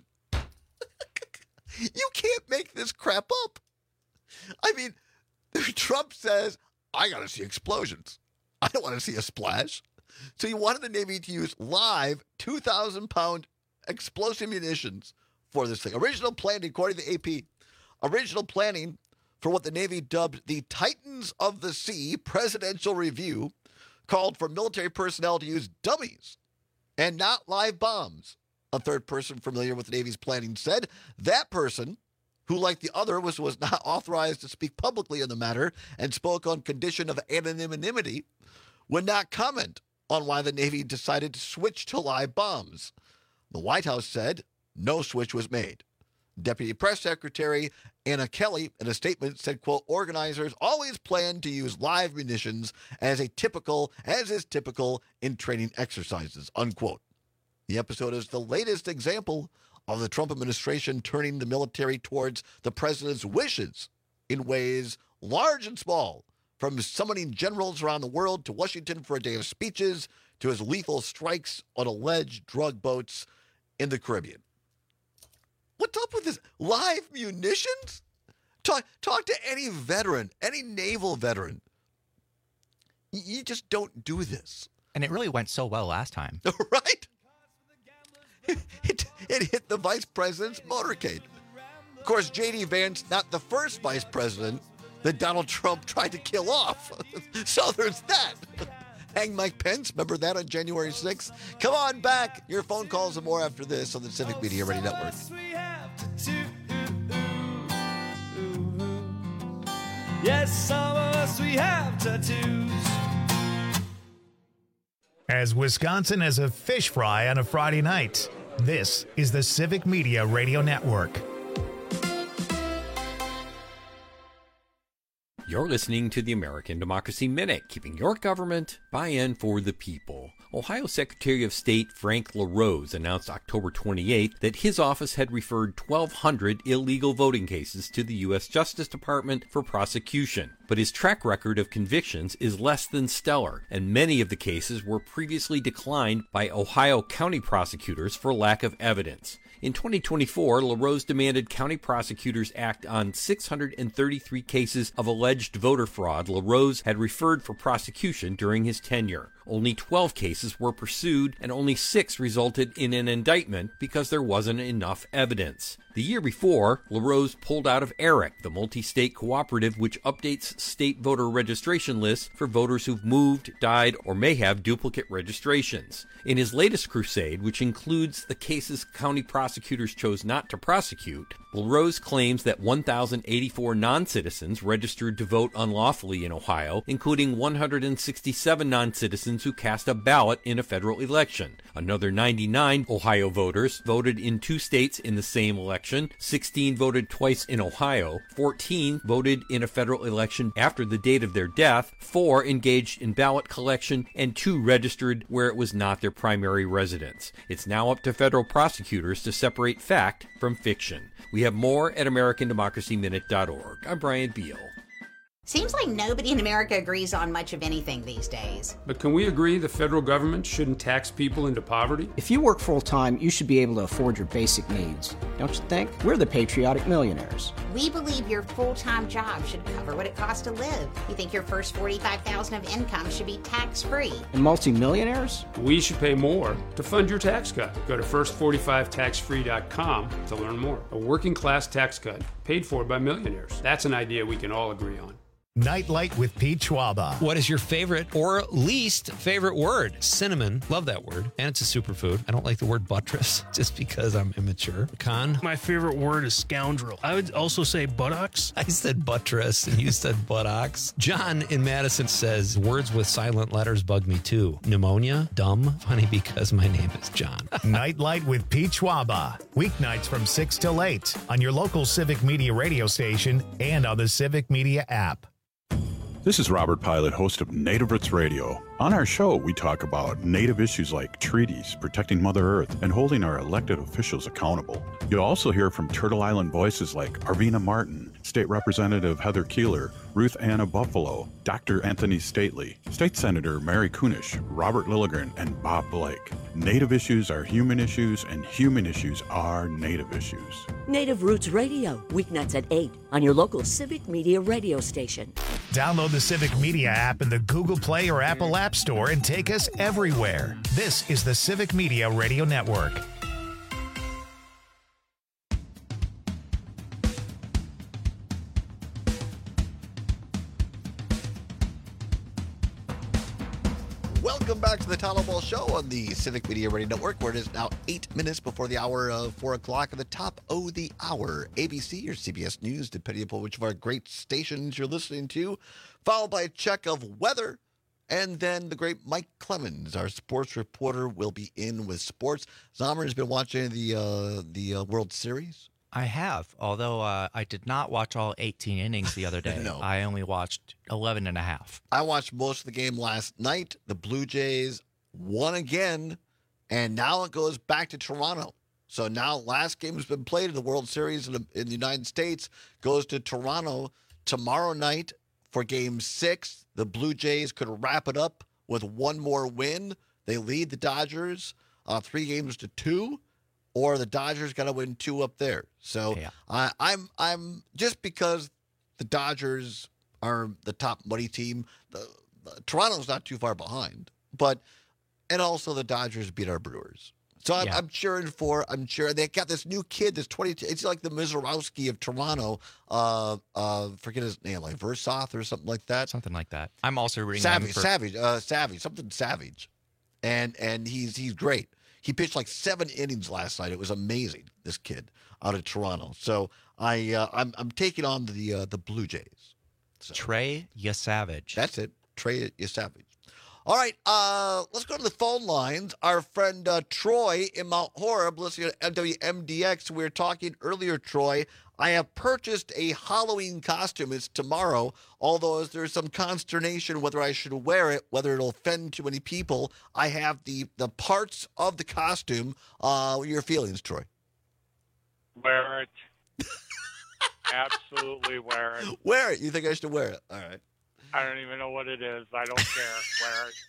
S17: You can't make this crap up. I mean, Trump says, I got to see explosions. I don't want to see a splash. So he wanted the Navy to use live 2,000-pound explosive munitions for this thing. Original planning, according to AP, original planning for what the Navy dubbed the Titans of the Sea Presidential Review called for military personnel to use dummies and not live bombs. A third person familiar with the Navy's planning said that person, who like the other was not authorized to speak publicly on the matter and spoke on condition of anonymity, would not comment on why the Navy decided to switch to live bombs. The White House said no switch was made. Deputy Press Secretary Anna Kelly, in a statement, said, quote, organizers always plan to use live munitions as is typical in training exercises, unquote. The episode is the latest example of the Trump administration turning the military towards the president's wishes in ways large and small, from summoning generals around the world to Washington for a day of speeches to his lethal strikes on alleged drug boats in the Caribbean. What's up with this? Live munitions? Talk to any veteran, any naval veteran. You just don't do this.
S18: And it really went so well last time.
S17: Right? It hit the vice president's motorcade. Of course, J.D. Vance, not the first vice president that Donald Trump tried to kill off. So there's that. Hang Mike Pence, remember that on January 6th? Come on back. Your phone calls and more after this on the Civic Media Radio Network.
S4: Yes, some of us, we have tattoos.
S1: As Wisconsin as a fish fry on a Friday night, this is the Civic Media Radio Network.
S14: You're listening to the American Democracy Minute, keeping your government by and for the people. Ohio Secretary of State Frank LaRose announced October 28th that his office had referred 1,200 illegal voting cases to the U.S. Justice Department for prosecution. But his track record of convictions is less than stellar, and many of the cases were previously declined by Ohio county prosecutors for lack of evidence. In 2024, LaRose demanded county prosecutors act on 633 cases of alleged voter fraud LaRose had referred for prosecution during his tenure. Only 12 cases were pursued, and only 6 resulted in an indictment because there wasn't enough evidence. The year before, LaRose pulled out of ERIC, the multi-state cooperative which updates state voter registration lists for voters who've moved, died, or may have duplicate registrations. In his latest crusade, which includes the cases county prosecutors chose not to prosecute, LaRose claims that 1,084 non-citizens registered to vote unlawfully in Ohio, including 167 non-citizens who cast a ballot in a federal election. Another 99 Ohio voters voted in 2 states in the same election. 16 voted twice in Ohio. 14 voted in a federal election after the date of their death. 4 engaged in ballot collection, and 2 registered where it was not their primary residence. It's now up to federal prosecutors to separate fact from fiction. We have more at AmericanDemocracyMinute.org. I'm Brian Beal.
S15: Seems like nobody in America agrees on much of anything these days.
S16: But can we agree the federal government shouldn't tax people into poverty?
S19: If you work full-time, you should be able to afford your basic needs. Don't you think? We're the patriotic millionaires.
S15: We believe your full-time job should cover what it costs to live. We think your first $45,000 of income should be tax-free.
S19: And multimillionaires?
S16: We should pay more to fund your tax cut. Go to first45taxfree.com to learn more. A working class tax cut paid for by millionaires. That's an idea we can all agree on.
S1: Nightlight with Pete Schwaba.
S20: What is your favorite or least favorite word? Cinnamon. Love that word. And it's a superfood. I don't like the word buttress just because I'm immature. Con?
S21: My favorite word is scoundrel. I would also say buttocks.
S20: I said buttress and you said buttocks. John in Madison says, words with silent letters bug me too. Pneumonia? Dumb? Funny because my name is John.
S1: Nightlight with Pete Schwaba. Weeknights from 6 till 8 on your local Civic Media radio station and on the Civic Media app.
S27: This is Robert Pilot, host of Native Roots Radio. On our show, we talk about Native issues like treaties, protecting Mother Earth, and holding our elected officials accountable. You'll also hear from Turtle Island voices like Arvina Martin, State Representative Heather Keeler, Ruth Anna Buffalo, Dr. Anthony Stately, State Senator Mary Kunish, Robert Lilligren, and Bob Blake. Native issues are human issues, and human issues are Native issues.
S28: Native Roots Radio, weeknights at 8 on your local Civic Media radio station.
S1: Download the Civic Media app in the Google Play or Apple App Store and take us everywhere. This is the Civic Media Radio Network.
S17: Welcome back to the Tyler Ball Show on the Civic Media Radio Network, where it is now 8 minutes before the hour of 4 o'clock at the top of the hour. ABC or CBS News, depending upon which of our great stations you're listening to, followed by a check of weather, and then the great Mike Clemens, our sports reporter, will be in with sports. Zomer has been watching the World Series.
S18: I have, although I did not watch all 18 innings the other day.
S17: No.
S18: I only watched 11 and a half.
S17: I watched most of the game last night. The Blue Jays won again, and now it goes back to Toronto. So now last game has been played in the World Series in the United States, goes to Toronto tomorrow night for Game 6. The Blue Jays could wrap it up with one more win. They lead the Dodgers 3-2. Or the Dodgers got to win 2 up there. So yeah. I'm just because the Dodgers are the top money team. Toronto's not too far behind, and also the Dodgers beat our Brewers. So I'm cheering for. I'm sure they got this new kid. This 22. It's like the Mizorowski of Toronto. Forget his name, like Versoth or something like that.
S18: Something like that. I'm also reading
S17: Savage, something Savage, and he's great. He pitched like 7 innings last night. It was amazing, this kid out of Toronto. So I'm taking on the Blue Jays. So.
S18: Trey Yesavage.
S17: That's it, Trey Yesavage. All right, let's go to the phone lines. Our friend Troy in Mount Horeb, listening to WMDX. We were talking earlier, Troy, I have purchased a Halloween costume. It's tomorrow, although there's some consternation whether I should wear it, whether it'll offend too many people. I have the parts of the costume. Your feelings, Troy?
S2: Wear it. Absolutely wear it.
S17: Wear it. You think I should wear it? All right.
S2: I don't even know what it is. I don't care. Wear it.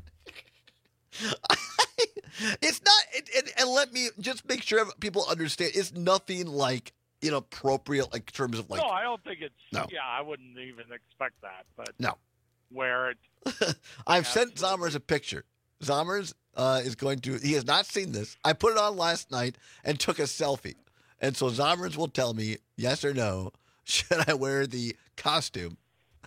S17: It's not, and let me just make sure people understand. It's nothing like inappropriate, like in terms of like.
S2: No, I don't think it's.
S17: No.
S2: Yeah, I wouldn't even expect that. But
S17: no,
S2: wear it.
S17: I've sent Zommers a picture. Zommers is going to. He has not seen this. I put it on last night and took a selfie, and so Zommers will tell me yes or no. Should I wear the costume?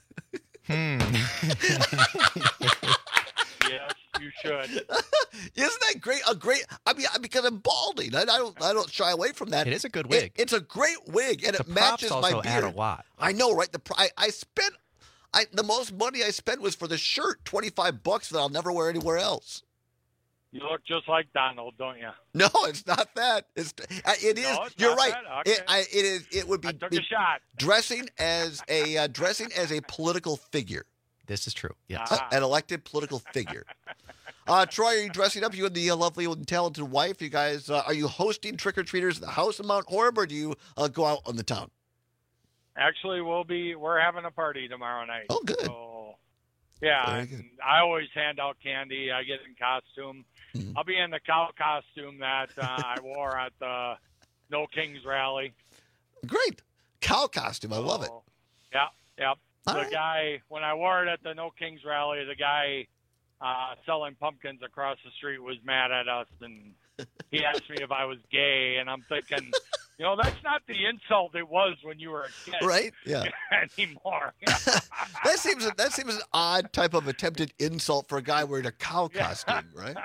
S2: Yes, you should.
S17: Isn't that great? I mean, because I'm balding. I don't shy away from that.
S18: It is a good wig.
S17: It's a great wig, and it matches my beard.
S18: Add a lot.
S17: I know, right? The most money I spent was for the shirt, $25 that I'll never wear anywhere else.
S2: You look just like Donald, don't you?
S17: No, it's not that. It is.
S2: No, it's
S17: you're
S2: not
S17: right.
S2: that? Okay.
S17: It is. It would be.
S2: I took a shot.
S17: Dressing as a political figure.
S18: This is true. Yes.
S17: An elected political figure. Troy, are you dressing up? You and the lovely and talented wife. You guys, are you hosting trick-or-treaters at the house in Mount Horeb, or do you go out on the town?
S2: Actually, we're having a party tomorrow night.
S17: Oh, good.
S2: So, yeah, I always hand out candy. I get in costume. I'll be in the cow costume that I wore at the No Kings rally.
S17: Great. Cow costume. I love it.
S2: Yeah. Guy, when I wore it at the No Kings rally, the guy selling pumpkins across the street was mad at us, and he asked me if I was gay, and I'm thinking, that's not the insult it was when you were a kid.
S17: Right? Yeah.
S2: Anymore.
S17: That seems an odd type of attempted insult for a guy wearing a cow costume, right?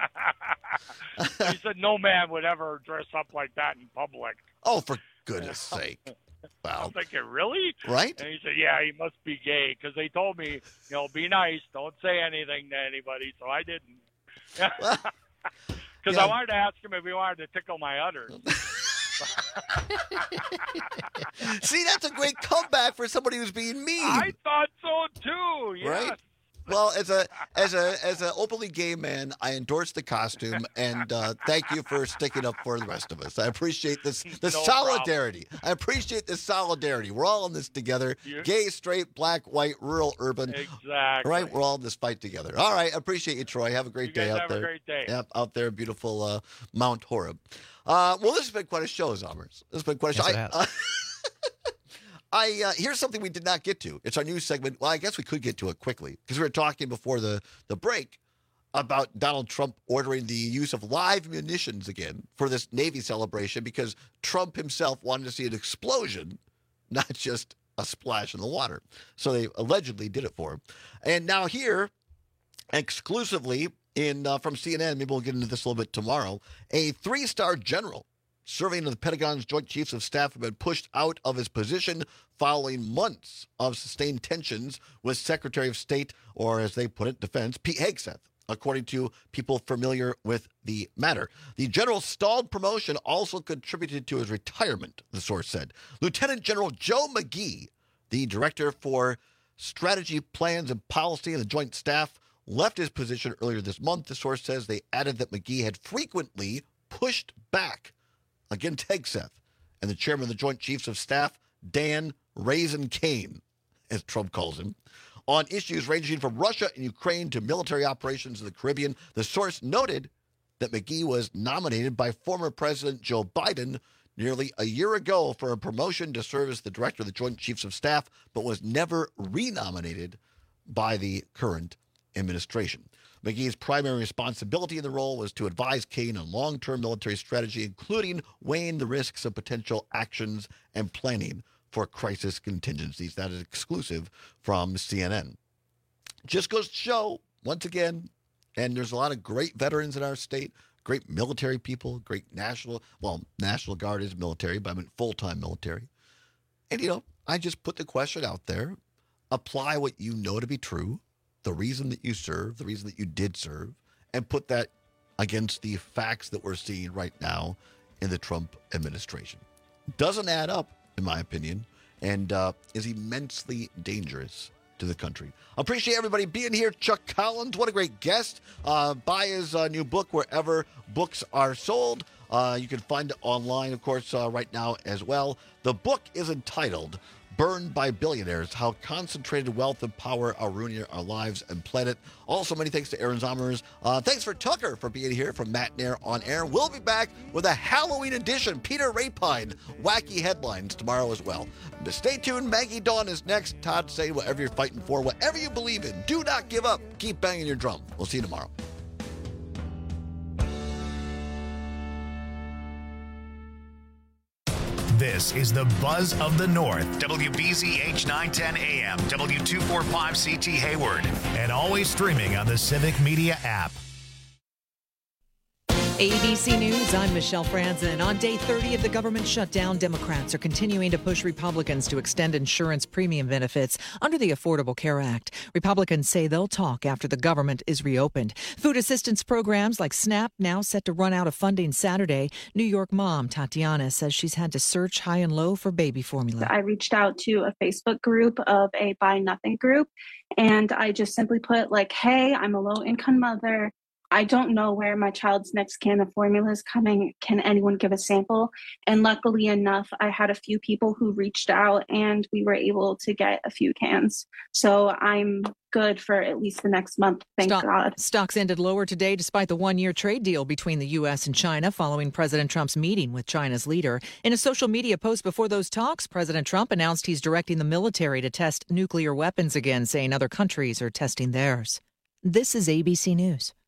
S2: He said no man would ever dress up like that in public.
S17: Oh, for goodness sake. Wow.
S2: I'm thinking, really?
S17: Right?
S2: And he said, yeah, he must be gay, because they told me, be nice, don't say anything to anybody, so I didn't. Because I wanted to ask him if he wanted to tickle my udders.
S17: See, that's a great comeback for somebody who's being mean.
S2: I thought so too. Yes.
S17: Right? Well, as an openly gay man, I endorse the costume, and thank you for sticking up for the rest of us. I appreciate the solidarity.
S2: Problem.
S17: I appreciate the solidarity. We're all in this together. Gay, straight, black, white, rural, urban.
S2: Exactly.
S17: Right? We're all in this fight together. All right. I appreciate you, Troy. Have a great day out there.
S2: Have a great day.
S17: Yep, out there, beautiful Mount Horeb. Well, this has been quite a show, Zommers. This has been quite a show. Here's something we did not get to. It's our news segment. Well, I guess we could get to it quickly because we were talking before the break about Donald Trump ordering the use of live munitions again for this Navy celebration because Trump himself wanted to see an explosion, not just a splash in the water. So they allegedly did it for him. And now here, exclusively from CNN, maybe we'll get into this a little bit tomorrow, a 3-star general serving in the Pentagon's Joint Chiefs of Staff have been pushed out of his position following months of sustained tensions with Secretary of State, or as they put it, Defense, Pete Hegseth, according to people familiar with the matter. The general's stalled promotion also contributed to his retirement, the source said. Lieutenant General Joe McGee, the director for strategy, plans, and policy in the Joint Staff, left his position earlier this month. The source says they added that McGee had frequently pushed back against Hegseth and the chairman of the Joint Chiefs of Staff, Dan Raisin Kane, as Trump calls him, on issues ranging from Russia and Ukraine to military operations in the Caribbean. The source noted that McGee was nominated by former President Joe Biden nearly a year ago for a promotion to serve as the director of the Joint Chiefs of Staff, but was never renominated by the current administration. McGee's primary responsibility in the role was to advise Kane on long-term military strategy, including weighing the risks of potential actions and planning for crisis contingencies. That is exclusive from CNN. Just goes to show, once again, and there's a lot of great veterans in our state, great military people, great National Guard is military, but I mean full-time military. And, I just put the question out there. Apply what you know to be true, the reason that you serve, the reason that you did serve, and put that against the facts that we're seeing right now in the Trump administration. Doesn't add up. in my opinion, and is immensely dangerous to the country. Appreciate everybody being here. Chuck Collins, what a great guest. Buy his new book wherever books are sold. You can find it online, of course, right now as well. The book is entitled Burned by Billionaires, How Concentrated Wealth and Power Are Ruining Our Lives and Planet. Also, many thanks to Aaron Zommers. Thanks for Tucker for being here from Matt and Air on Air. We'll be back with a Halloween edition. Peter Rapine, wacky headlines tomorrow as well. But stay tuned. Maggie Dawn is next. Todd say whatever you're fighting for, whatever you believe in, do not give up. Keep banging your drum. We'll see you tomorrow.
S1: This is the Buzz of the North. WBZH 910 AM, W245CT Hayward, and always streaming on the Civic Media app.
S3: ABC News, I'm Michelle Franzen. On day 30 of the government shutdown, Democrats are continuing to push Republicans to extend insurance premium benefits under the Affordable Care Act. Republicans say they'll talk after the government is reopened. Food assistance programs like SNAP now set to run out of funding Saturday. New York mom Tatiana says she's had to search high and low for baby formula.
S6: I reached out to a Facebook group of a Buy Nothing group, and I just simply put like, hey, I'm a low-income mother. I don't know where my child's next can of formula is coming. Can anyone give a sample? And luckily enough, I had a few people who reached out and we were able to get a few cans. So I'm good for at least the next month. Thank God.
S3: Stocks ended lower today despite the one-year trade deal between the U.S. and China following President Trump's meeting with China's leader. In a social media post before those talks, President Trump announced he's directing the military to test nuclear weapons again, saying other countries are testing theirs. This is ABC News.